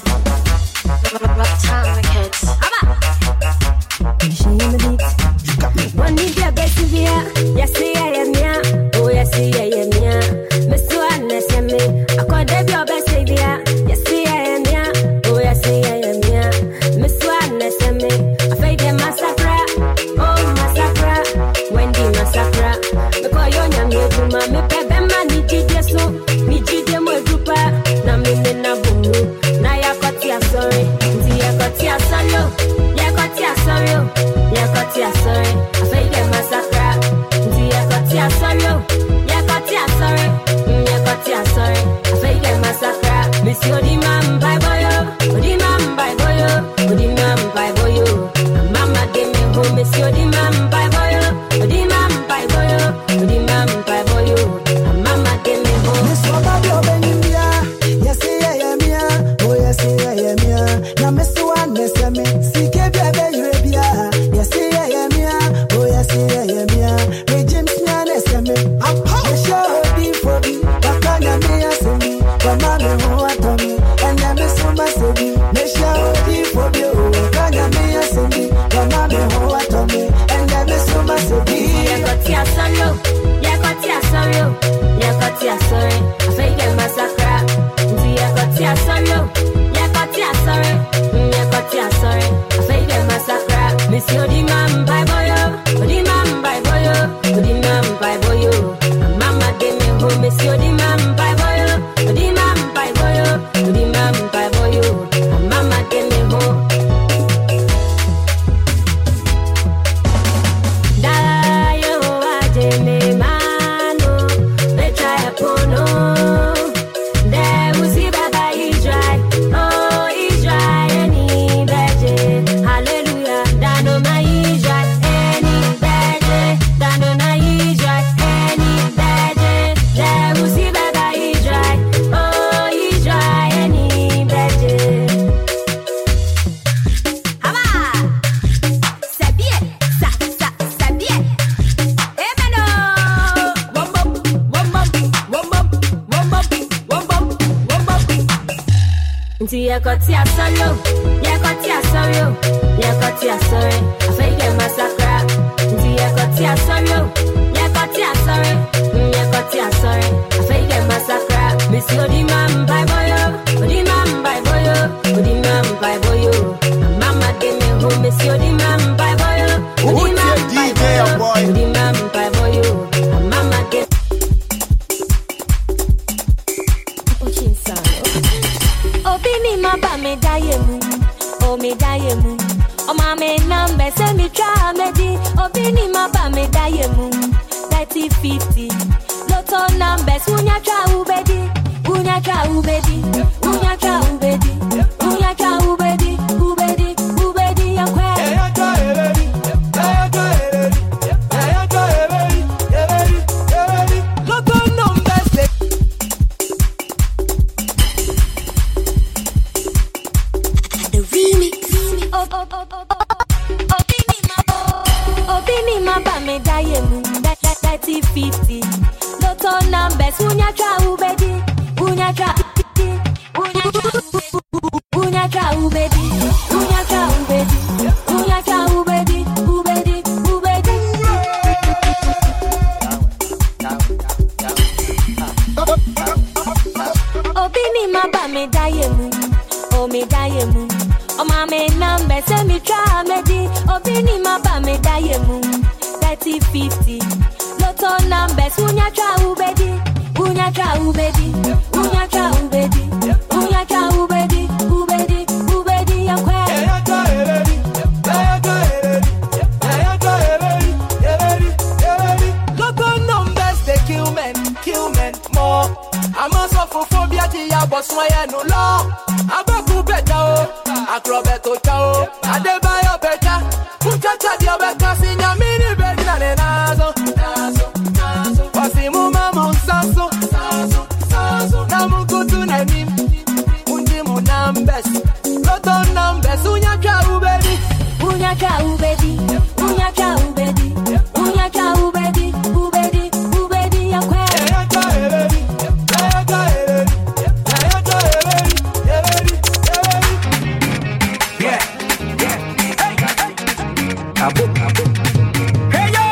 One need your best to be here. Yes, I am here. Oh, yes, I am here. Miss One, yes, I am here. I call them your best to be here. Yes, I am here. Oh, yes, I am here. Miss One, yes, I am here. I fake them massacre. Oh, massacre. Wendy massacre. Because you're young, you're too much. Me pay them money, did so. Me did them with group. Na me me na bumu. Na ya koti ya sorry. Ndi ya koti ya sorry. Ya koti ya sorry. Ya koti ya sorry. I fake them massacre. Ndi ya koti ya sorry. Ya koti ya sorry. Ya koti ya sorry. I fake them massacre. Miss you di man bye boyo. Di man bye boyo. Di man bye boyo. Mama give me home. Miss you di man bye boyo. Di man bye boyo. Di man bye boyo. Mama give me home. Miss Obabio Benimia. Yes, I am here. Oh, yes, I am here. Now, Miss One, Miss Me. See, Kebia, you are. Yes, I am here. Oh, yes, I am here. Regime Snan, S M E. I'm the show be for me. Bakana, me, S M E. Kamame, who are Tommy. And then Miss Uma Sebi. The show be for you. Bakana, me, S M E. Kamame, who are Tommy. And then Miss Uma Sebi. Yakotia sorry. Yakotia sorry. Yakotia sorry. I fake them massacre. Yakotia sorry. Yakotia sorry. Yakotia sorry. I fake them massacre. Miss you di man bye boyo. Di man bye boyo. Di man bye boyo. Mama give me home. Miss you di man bye boyo. Di man bye boyo. Di man bye boyo. Mama give me home. Da yo wa je me mano. Be try a pono. Nti ye koti asori o, ye koti asori o, ye koti asori. Afege massacre. Nti ye koti asori o, ye koti asori, ye koti asori. Afege massacre. Miss Odi mam bye boyo, Odi mam bye boyo, Odi mam bye boyo. Mama give me home, Miss Odi mam bye boyo, Odi mam bye boyo, Odi mam bye boyo. Mama give. Obini maba me dayemu, o me dayemu. O ma me number se mi try medi. Obini maba me dayemu, thirty fifty. Loto numbers unya try ubedi, unya try ubedi, unya try ubedi, unya try ubedi, ubedi, ubedi yakwe. Eya try ubedi, eya try ubedi, eya try ubedi, ubedi, ubedi. Loto numbers. Obini maba me dayemu, thirty fifty. Loto numbers unya try ubedi, unya try, unya try, unya try ubedi, unya try ubedi, unya try ubedi, ubedi, ubedi. Obini maba me dayemu, o me dayemu. O ma me number se mi try medi. Obini maba me dayemu, thirty fifty. Loto numbers unya try ubedi, unya try ubedi, unya try ubedi, unya try ubedi, ubedi, ubedi yakwe. Eya try ubedi, eya try ubedi, eya try ubedi, ubedi, ubedi. Loto numbers they kill men, kill men more. I'm a sophobia di ya boss why no law. Abaku beta o, akrobeto chao. Adebayo beta, muchacha di obeta sinya mini bed na nenazo. Nazo, nazo. Wasimu mamu saso, saso, saso. Namu kutu na mim, unji mu numbers. Loto numbers unya cha ubedi, unya cha ubedi, unya cha ubedi, unya cha ubedi, ubedi, ubedi yakwe. Eya cha ubedi, eya cha ubedi, eya cha ubedi, ubedi, ubedi. Yeah, yeah, hey, hey. Abo, abo. Hey yo.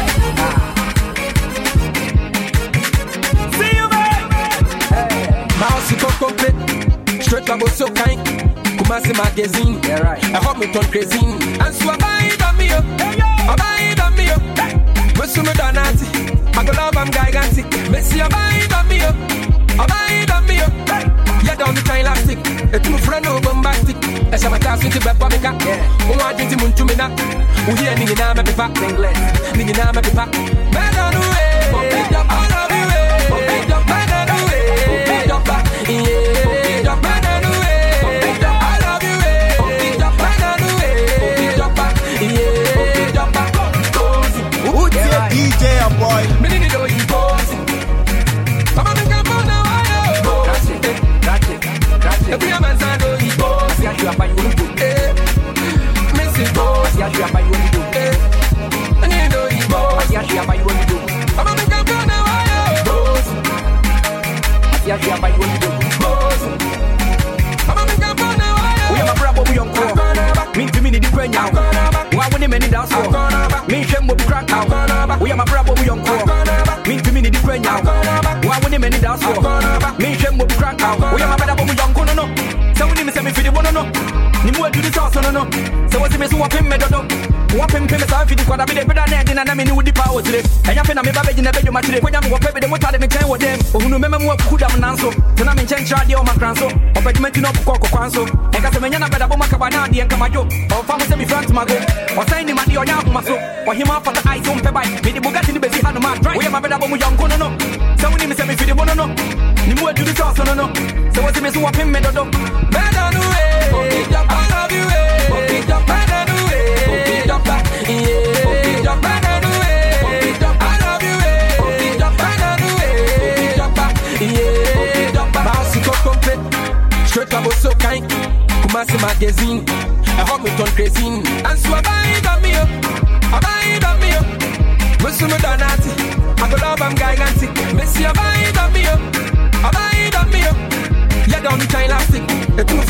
See you man. Mouse go complete. Straight about so kind. Kumasi magazine. Yeah right. I hope me turn crazy. And so I buy it on me up. Hey yo. I buy it on me up. Hey. Musu me donati. I go love am gigantic. Messi I buy it on me up. I buy it on me up. Hey. Yeah down the kind elastic. Et tu me friend no bombastic. E sama ta switi be pamika. Yeah. Unwa jinti muntu me na. Uhiye ningi na me pipa. English. Ningi na me pipa. Man on the way. Pick up all of you. Pick up man on the way. Pick up back. Yeah. Pick up man on the way. Pick up all of you. Pick up man on the way. Pick up back. Yeah. Pick up back. Cozy. Who's your D J boy? Me need to know you cozy. Come on, come on now. That's it. That's it. That's it. Every man's on the cozy. I see you up and you do. Missy cozy. I see you up and you do. I need to know you cozy. I see you up and you do. Come on, come on now. Cozy. I see you up and you do. Cozy. Come on, come on now. We have a bravo, we don't call. Me to me the different now. Why when they many dance for? Me shame will be cracked now. We have a bravo, we don't call. Me to me the different now. Why when they many dance for? Me shame will be cracked now. We have a bravo, we don't call no no. So when they say me for the one no no. Ni mo do this also no no. So what's me so what him me do do. What him him so I feel the quad be the better than na me ni with the power today. And you na me ba be na be you match today. When you go pay them what me tell with them. Oh no me me mo ku da nanso. So na me chen cha de o makranso. Opet no ko ko kwanso. E ka se me nya na better bo makaba na de nka majo. O fa mo se me front mago. O say ni ma de o nya ko maso. O hima fa ta ice on pe bai. Me the bugatti ni be si hanu ma drive. We am better bo mo young no no. So when me say me for the one no no. Ni mo do this also no no. So what's me so what him me do do. Man on the way. Pick up all of you. Pick up man on the way. Pick up back. Yeah. Pick up man on the way. Pick up all of you. Pick up man on the way. Pick up back. Yeah. Pick up back. Mouse go complete. Straight about so kind. Kumasi magazine. I hope me turn crazy. And so I buy it on me up. I buy it on me up. Musu me donati. I go love am gigantic. Messi I buy it on me up. I buy it on me up. Yeah down the kind elastic. Et tu me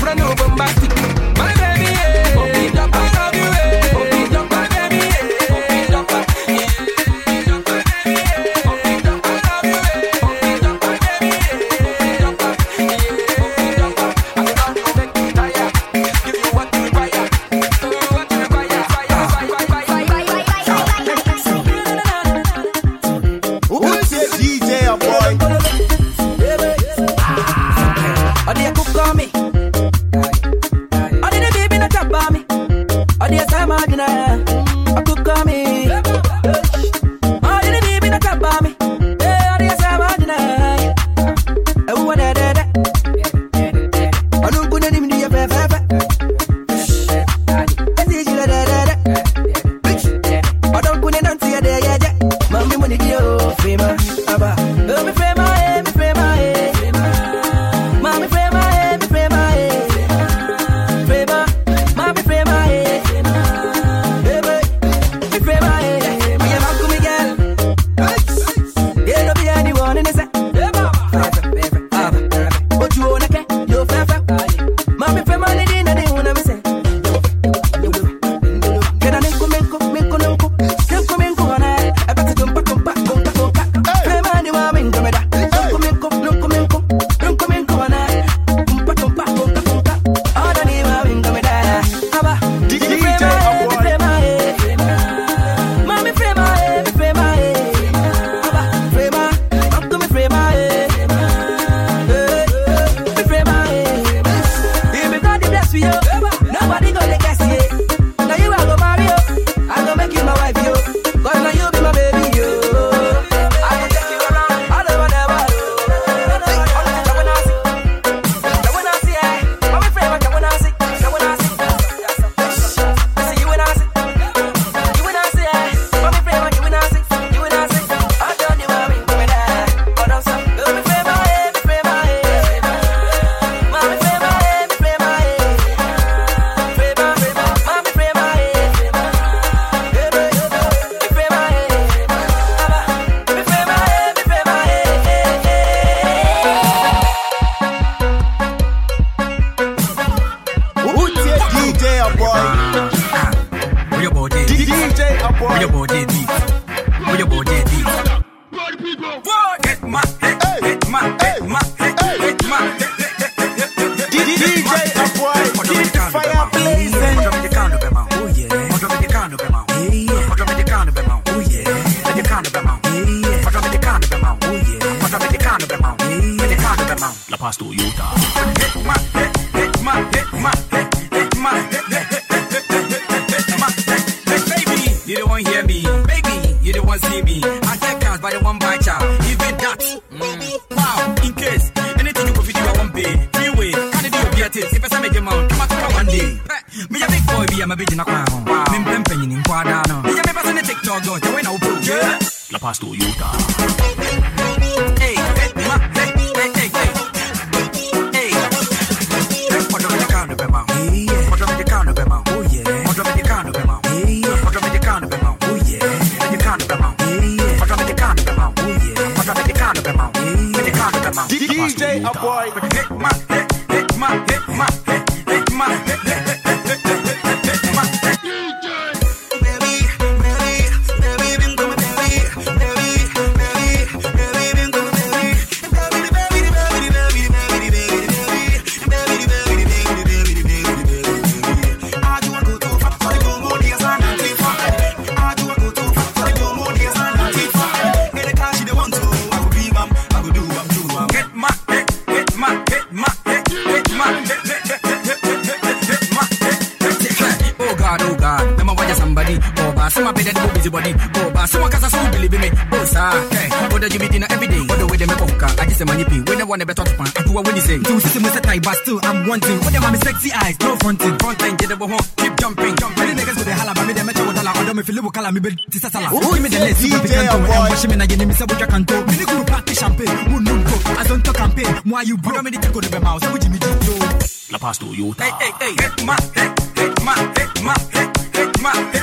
La Pasto Utah. Baby, you don't want hear me. Baby, you don't want see me. I get cars by the one by child. Even that. Mm. Wow, in case anything you go video, I won't pay. Freeway, can you do your beauty? If I make your mount, come out one day. Me a big boy, be a my bitch in a crown. Me been paying in Quadano. Me a me person in TikTok, don't you know? La Pasto Utah. Hey, hey, ma, hey, hey, hey, hey. Hey, what do you count of amount? What do you count of amount? Oh yeah. What do you count of amount? What do you count of amount? Oh yeah. You count of amount? What do you count of amount? Oh yeah. What do you count of amount? What you count of amount? D J a boy. Hey, ma, hey, hey, ma, hey, ma, hey, hey, ma, hey, hey, hey, hey, hey, ma. Some be the busy body, oh, but some cause I so believe me. Oh, sir, hey, what do you be dinner every day? What the way they make poker? I just say money pay. When I want a better pan, I do what when you say. Two system is a tie, but still I'm wanting. What them are sexy eyes, no fronting, front line, get the home, keep jumping, jumping. Many niggas with the holla, but me them met with dollar. I don't me feel look color, me be this a salad. Give me the list, you can do and wash him in again. Me say what you can do. Me go party champagne, moon moon go. I don't talk campaign. Why you bro? Me take go to the mouse. What you me do? La Pasto Utah. Hey, hey, hey, hey, ma, hey, hey, ma, hey, ma, hey, hey, ma, hey.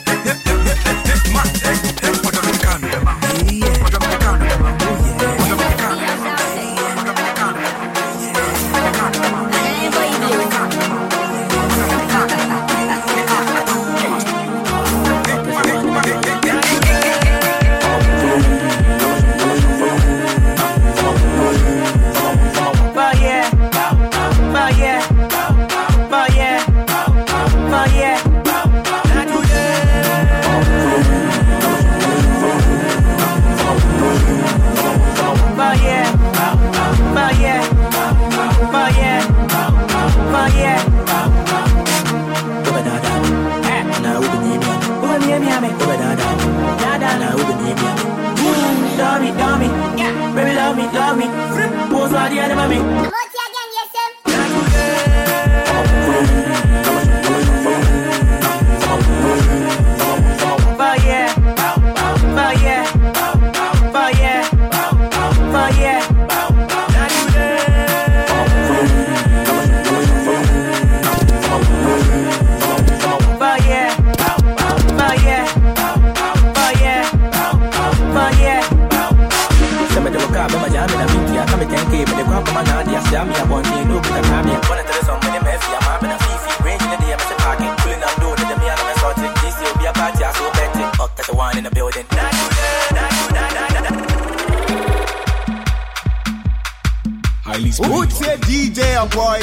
Who'd say D J a boy?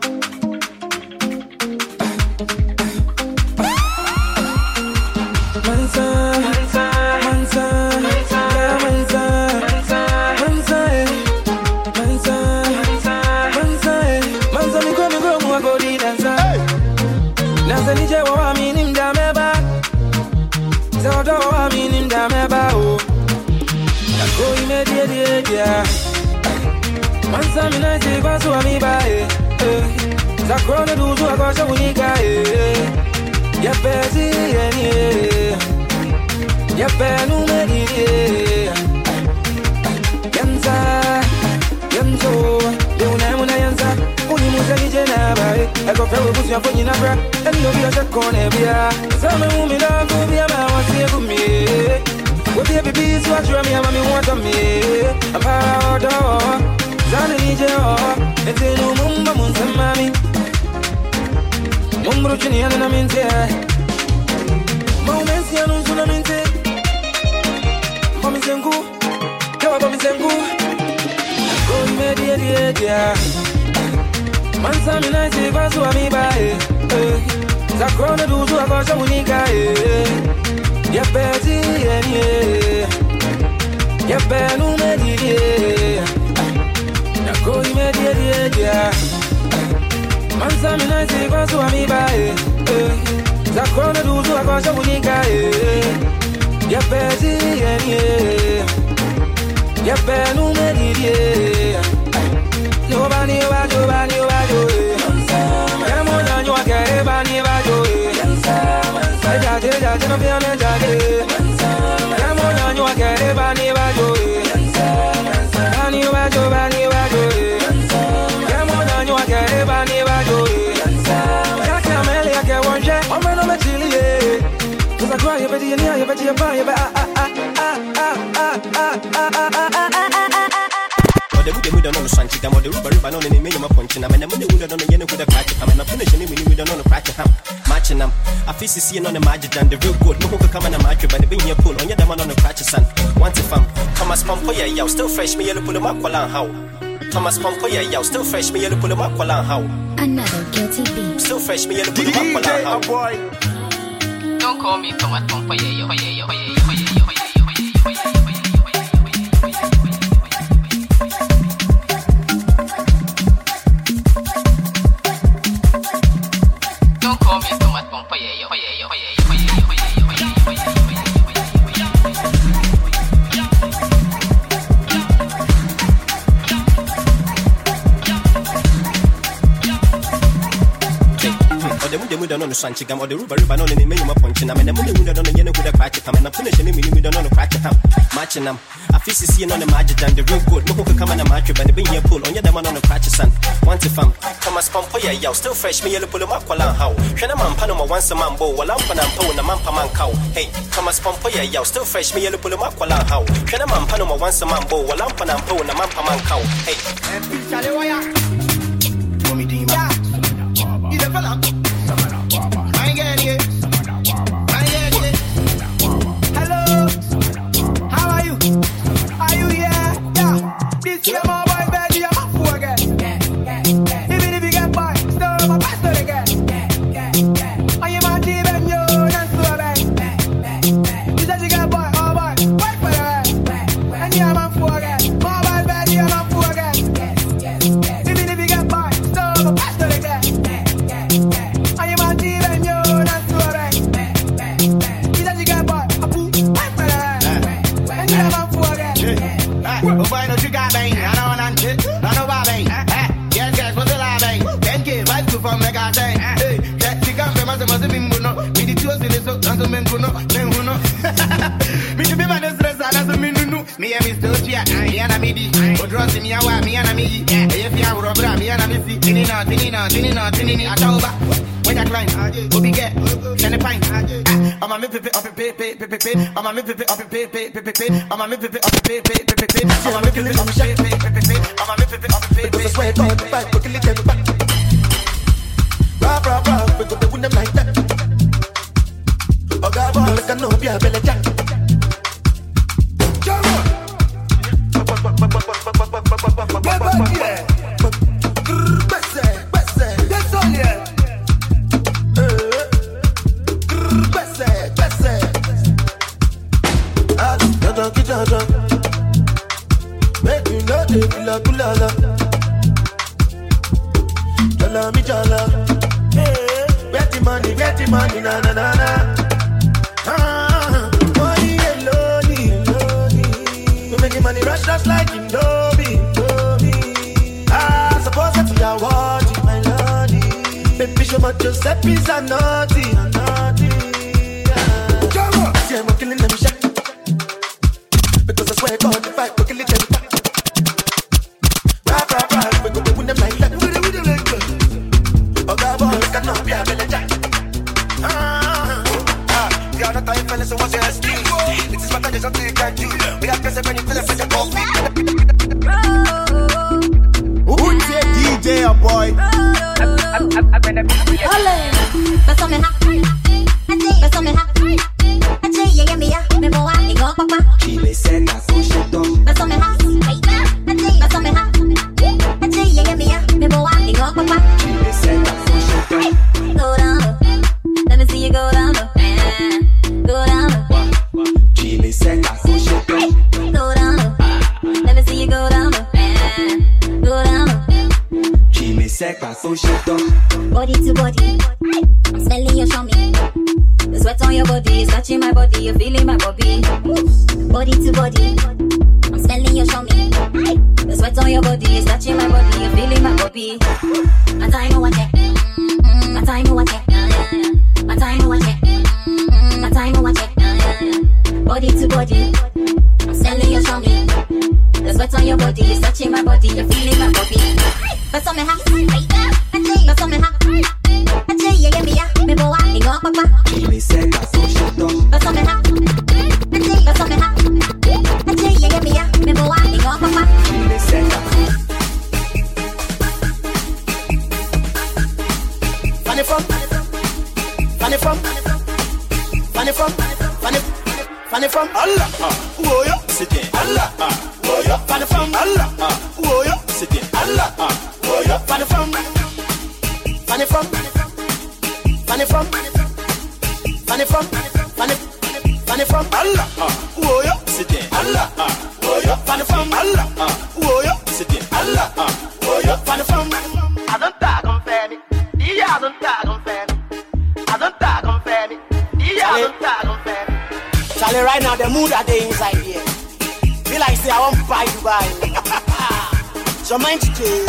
Mansa, Mansa, Mansa, yeah, Mansa, Mansa, Mansa, Mansa, Mansa, mi kwa mi kwa mwa kodi dansa. Nasa nije wa mini mdameba, zodo wa mini mdameba o. Nako imedie die dia. Mansa mi na isi kwa suwa mi ba eh. Zakrone duzu akosha unika eh. Yepezi yenye Yepenu medie Yanza Yanzo Leuna muna yanza Uni muza nije na bae Eko fewe busi ya fonyi na bra Endo biya shakone biya Zame umi la kubia ma wasiye kumi Wepi ya bibi suwa chua mi ama mi wata mi Amara odo Zane nije o Etenu mumba munsa mami Mumbro chini yana na mente Maumensi ya nunsu na mente Mami sengu Kawa mami sengu Go imedie die dia Mansa mina isi kwa suwa mi bae Zakrone duzu akosha unika Yepezi yenye Yepenu medie Go ime die die die. Mansa mi na si kwa suwa mi ba eh. Zakona duzu akwa shabunika eh. Ya pezi yenye. Ya penu medie. Yo bani yo bani yo bani yo bani yo. Ya mo na nyo akere bani yo bani yo. Sai jaje jaje no pia me jaje. Ya mo na nyo akere bani yo bani yo. Bani yo bani yo bani yo bani yo. Ya mo na nyo akere bani yo bani yo. Ya kamele ya ke wonje. O me no me chili eh. Cause I cry you better you near you better you buy you better ah ah ah ah ah ah ah ah ah ah. The wood we don't know the Sanchi, the mother Ruba Ribbon on the name of Punching, and the wood on the Yen with the practice, and I'm finishing it we don't know the practice. Matching them. I feel seeing on the magic and the real good. No could come on a match, but the being here pull on your man on the practice. And once if I'm Thomas Pompoya, yo, still fresh, me yellow pull them up while how. Thomas Pompoya, yo, still fresh, me yellow pull them up while how. Another guilty beat. Still fresh, me yellow pull them up while how. Boy. Don't call me Thomas Pompoya, yo, yo, yo, yo, yo. Don't call me Thomas Pompoya, yo, yo, yo, yo, we don't know the Sanchi Gam or the Ruba Ribbon on the name of Punching. I mean, the money we don't know the with a crack come and I'm finishing it, we don't know the crack come. Matching them. I feel seeing on the magic and the real good. No who could come on a match and the being here pull on your man on the cratches and once if I'm Thomas Pompoya, yo, still fresh, me yellow pull them up while I'm how. Shana man Panama once a man bow, while I'm Panam Pow and a man Paman cow. Hey, Thomas Pompoya, yo, still fresh, me yellow pull them up while I'm how. Shana man Panama once a man bow, while I'm Panam Pow and a man Paman cow. Hey, Tommy Dima. He's a fella. I get it. I get it. Hello. How are you? Are you here? Yeah. This is my boy, baby. I'm up for again. Even if you get by, still my pastor again. Are you my team and you? That's so bad. You said you get boy, oh boy. Wait for that. And yeah, I'm up for again. My boy, baby. I'm up for again. Even if you get by, still my pastor again. Boy, no you got bang, I don't want to I know why bang. Yes, guys, what's the lie bang? ten K, five to from mega thing. Hey, that you can't be my mother, me, no. Me, the two in the so, and the men who know, men who know. Me, to be my dress, and as a men who know. Me, and Mister Chia, and I made it. Or dressing me, I me, and I me. If you are Robert, me, and I miss it. Tinny, not, tinny, not, tinny, not, tinny, I told back. When I climb, go be get, send a pint. I'm a me pipi up a pay pay pay pay. I'm a me pipi up a pay pay pay pay. I'm a me pipi up a pay pay pay pay. I'm a me pipi up a pay pay pay pay. I'm a me pipi up a pay pay. Swear God, the fight, we kill it every back. Rah rah rah, we go to win them like that. Oh God, boy, like I know be a belly jack. Get back here. That's all yeah. Make you know the kula kula jala mi jala. Hey, get the money, get the money, na na na na. Ah, money alone, alone. We make the money rush rush like Indomie, Indomie. Ah, suppose that we are watching my lordy. Baby, show my Giuseppe's a naughty, a naughty. Ah, see I'm killing them shit. Because I swear God, the fight, we're killing them. Rah, rah, rah, we're gonna win them like that. We're gonna win them like that. Oh, God, boy, we cannot be a belly jack. Ah, ah, you're not time, fellas, so what's your excuse? This is what I just don't think I do. We have to when you feel a fresh coffee. Who's your D J, a boy? Beso me ha, beso me ha. Achille, yeah, mía, me voy a ir papá. Chile seca, sushito. Beso me ha, beso me ha. Achille, yeah, mía, me voy a ir papá. Chile seca, sushito. Go down low, let me see you go down low. Go down low. Chile seca, sushito. Go down low, let me see you go down low. Go down low. seca, so shit up. Body to body, I'm smelling your tummy. The sweat on your body is touching my body, you're feeling my body. Body to body, I'm smelling your tummy. The sweat on your body is touching my body, you're feeling my body. My time no one check, my time no one check, my time no one check, my time no one check. Body to body, I'm smelling your tummy. The sweat on your body is touching my body, you're feeling my body. But on me ha, but on me ha, ache ye ye mia, me boa, me go papa. Me seca, so shit up. But on me ha, but on me ha, ache ye ye mia, me boa, me go papa. Me seca. Funny from, funny from, funny from, funny, funny from Allah. Oh yeah, sit there. Allah. Oh yeah, funny from Allah. Oh yeah, sit there. Allah. Oh yeah, funny from, funny from, funny from, funny from, funny, funny from Allah. Oh yeah, sit there. Allah. Oh yeah, funny from Allah. Oh yeah, sit there. Allah. Oh yeah, funny from. I don't talk on family. Yeah, I don't talk on family. I don't talk on family. Yeah, I don't talk on family. Charlie, right now the mood that they inside here. Feel like say I want to buy Dubai. So mind to change.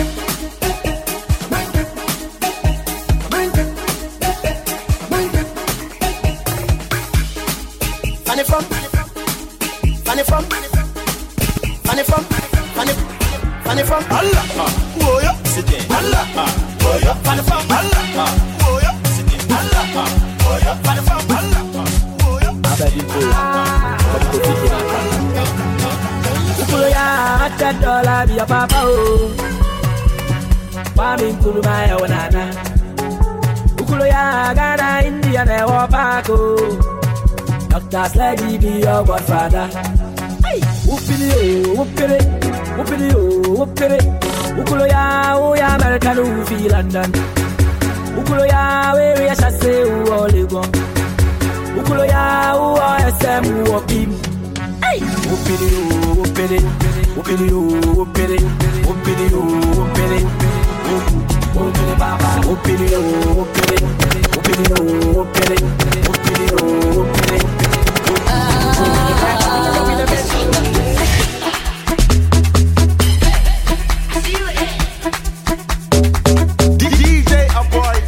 Funny from, funny from, funny from, funny, funny from Allah. Oh yeah, sit there. Allah. Oh yeah, funny from Allah. Oh yeah, sit there. Allah. Oh yeah, funny from Allah. Oh yeah. Ukulo ya ten dollar be a papa oh. Wami nkulu maya wanana. Ukulo ya Ghana India ne wapako. Doctor Sleddy be your godfather. Whoopity oh, whoopity, whoopity oh, whoopity. Ukulo ya oh ya American who feel London. Ukulo ya we we shase who all Legon. Ukulo ya who S M who Opim. Hey, whoopity oh, whoopity, whoopity oh, whoopity, whoopity oh, whoopity, whoopity baba, whoopity oh, whoopity, whoopity oh, whoopity, whoopity oh, whoopity. D J a boy.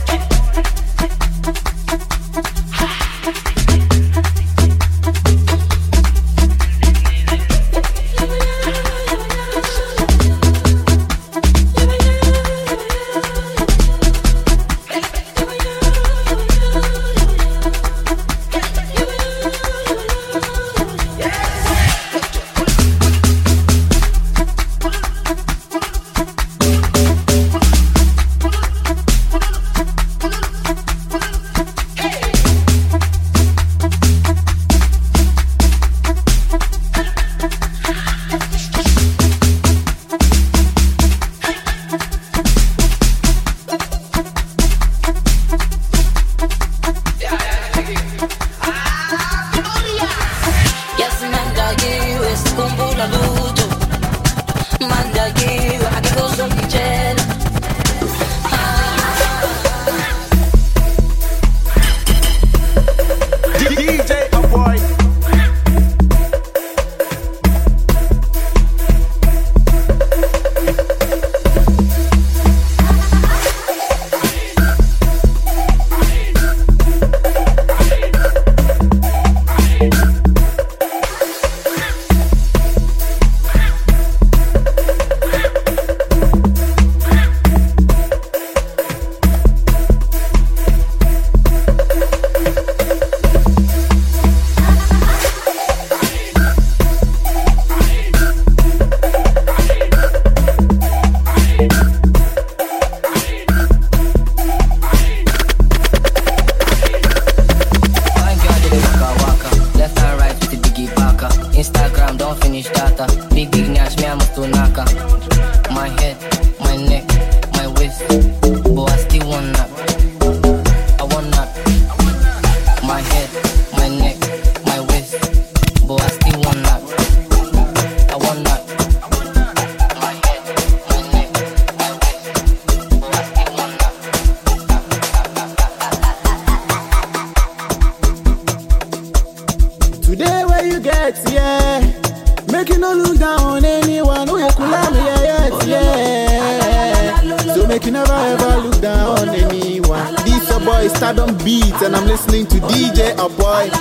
make you never ever look down on anyone. This a boy Stardom Beats, and I'm listening to D J A Boy.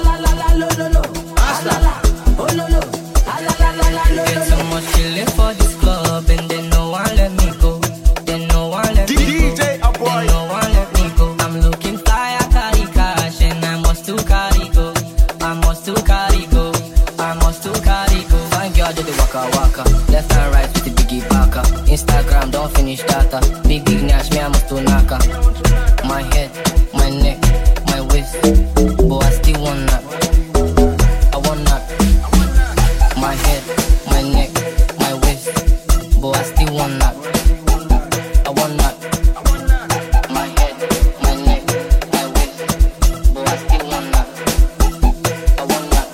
Get so much chillin' for this club, and then no one let me go. Then no one let me go. D J A Boy. Then no one let me go. I'm looking fly, I carry cash, and I must to carry go. I must to carry go. I must to carry go. Thank God do the waka waka, left and right with the biggie baka. Instagram don't finish data. Big big nash me I must to naka. My head, my neck, my waist, but I still want that. I want that. My head, my neck, my waist, but I still want that. I want that. My head, my neck, my waist, but I still want that. I want that.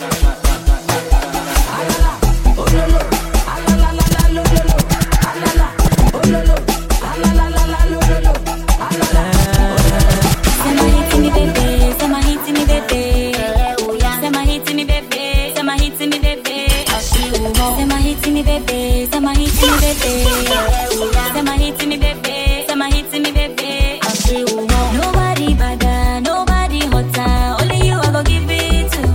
Oh no no, ah la la la la lo lo lo, ah la la, oh no no, ah la la la la lo lo lo, ah la la. Say my hit me baby, say my hit me baby, say my hit me baby, say my hit me baby. Say my hit me baby, say my hit me baby, say my hit me baby, say my hit me baby. Nobody better, nobody hotter, only you I go give it to.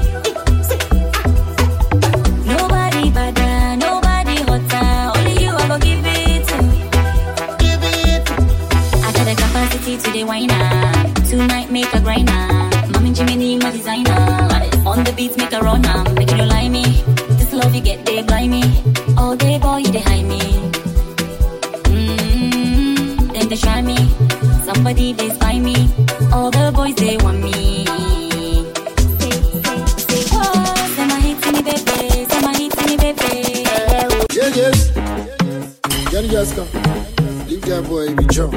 Nobody better, nobody hotter, only you I go give it to. Give it. I got the capacity to the whiner, tonight make a grinder. Mommy Jimmy, my designer, on the beat make a runner, make you lie me. Love you get they blind me. All day boy you they hide me. Mm-hmm. Then they try me. Somebody they spy me. All the boys they want me. Say, say, say, oh, say my hit me baby. Say my hit me baby. Yeah, yes. Johnny just come. Leave that boy be jump.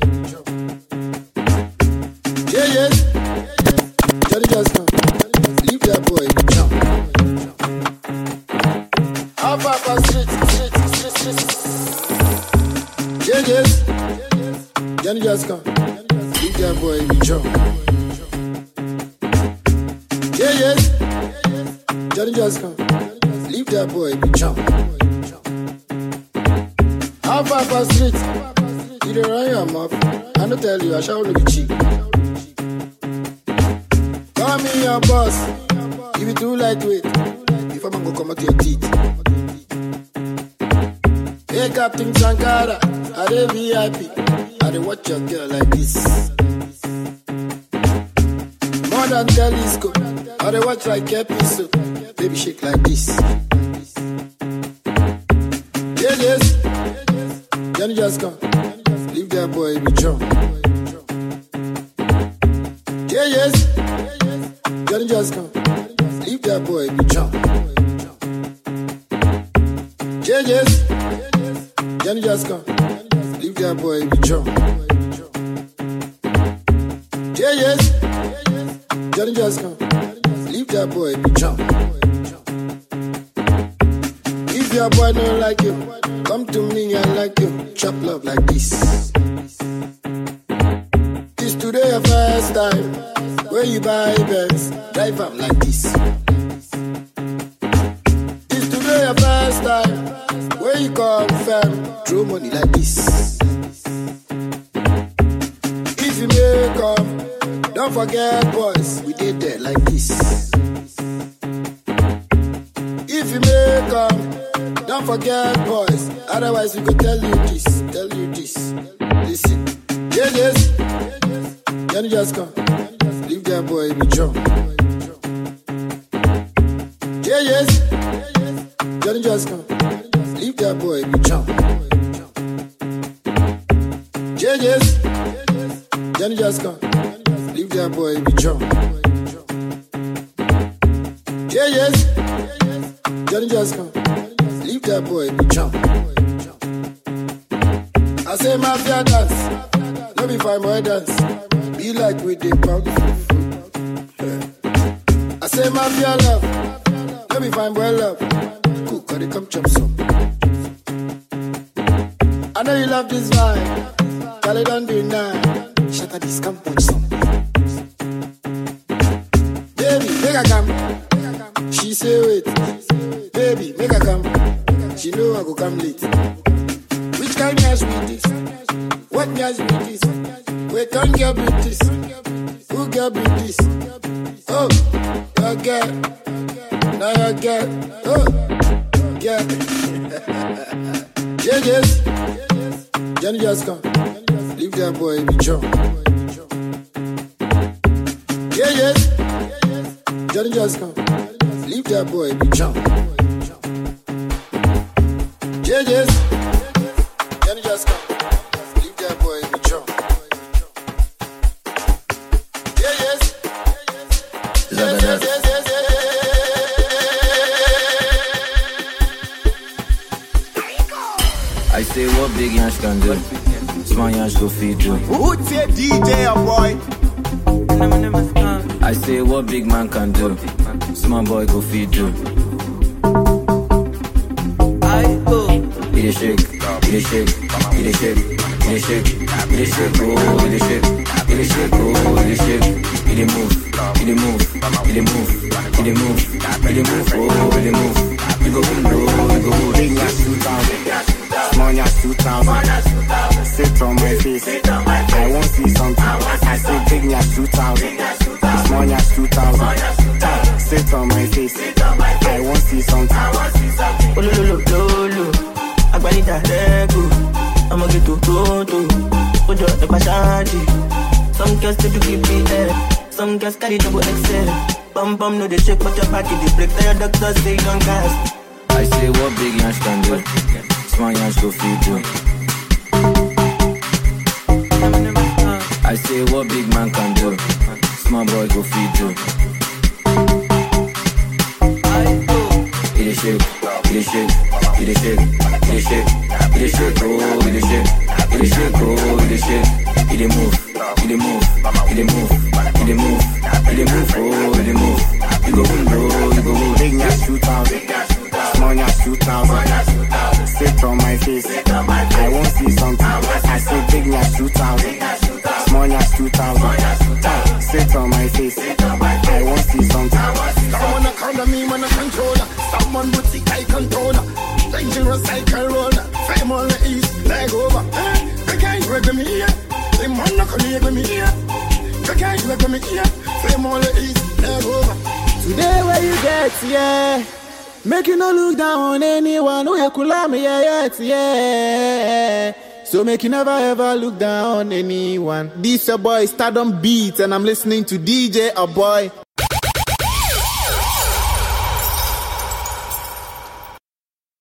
Yeah, yes. Johnny just come. Leave that boy be jump. Up, up, up, street, street, street, street. Yeah, yes. Johnny just come. Leave that boy be jump. Yeah, yes. Johnny just come. Leave that boy be jump. Up, up, up, street. You don't run your mouth. I don't tell you, I shall only be cheap. Call me your boss. If you too lightweight, if I'm gonna come out your teeth. Hey, Captain Sankara, I dey V I P. I dey watch your girl like this. More than telescope, I dey watch like episode. Baby shake like this. Yeah, yes. Johnny just come. Leave that boy be jump. Yeah, yes. Johnny just come. Leave that boy be jump. Yeah, yes. Johnny just come. Leave that boy be jump. Yeah, yes. Johnny just come. Leave that boy be jump. If your boy don't like you, come to me and like you. Chop love like this. It's today your first time. When you buy Benz, drive up like this. It's today your first time. When you confirm, throw money like this. If you make up, don't forget boys, we did that like this. If you make up, don't forget boys, otherwise we go tell you this, tell you this. Listen, yeah, yes, Johnny just come, leave that boy be jump. Yeah, yes, Johnny just come. Leave that boy be jump. Yeah, yes. Johnny just come. Leave that boy be jump. Yeah, yes. Johnny just come. Leave that boy be jump. I say mafia dance. Let me find my dance. Be like with the pound. I say mafia love. Let me find boy love. Cook, or they come chop some. I know you love this vibe. Call it on the night. Shut up, this come punch some. Baby, make her come. She say wait. Baby, make her come. She know I go come late. Which kind of with this? What What nyash be this? Wait, don't get be this. Who get be this? Oh, your girl. Now your girl. Oh, girl. Yeah, yes. Johnny just come. Leave that boy be John. Yeah, yes. Johnny just come. Leave that boy be John. Yeah, yes. Johnny just come. Leave that boy be John. Yeah, yes. Yes, yes, yes, yes, yes. I say what big Yansh can do, small Yansh go feed you. Who say D J a boy? I say what big man can do, small boy go feed you. I go. It is shake, it is shake, it is shake, it is shake, it is shake, oh, it is shake, it is shake, oh, it is shake, it is move, it is move, it is move, it is move, it is move, oh, it is move. You go boom, bro, you go boom. Big Yansh two thousand, small Yansh two thousand. Sit on my face, I won't see something. I say big Yansh two thousand, small Yansh two thousand. Sit on my face, I won't see something. Oh, lo, lo, lo, lo, lo. Agbanita, lego. I'ma get to Toto. Ojo, the Bashanti. Some girls to keep me there. Some girls carry double X L. Bum bum, no, they shake, but your body, they break. Tell your doctors, they don't cast. I say what big Yansh can do, small Yansh go feed you. I say what big man can do, small boy go feed you. It is shake, it is shake, it is shake, it is shake, it is shake, oh, it is shake, it is shake, oh, it is shake, it is move, it is move, it is move, it is move, it is move, oh, it is move. You go boom, bro, you go boom. Big Yansh two thousand, small Yansh two thousand. Sit on my face, I won't see something. I say big Yansh two thousand, small Yansh two thousand. Sit on my face, I won't see something. Someone a counter me, man a controller. Someone would see I controller. Dangerous cycle roller. Fame on the east, leg over. They can't work with me here. They man not gonna with me here. They can't work with me here. Fame on the east, leg over. Today where you get, yeah. Make you no look down on anyone who you could love me, yeah, yeah, yeah. So make you never ever look down on anyone. This a boy Stardom Beats, and I'm listening to D J A Boy.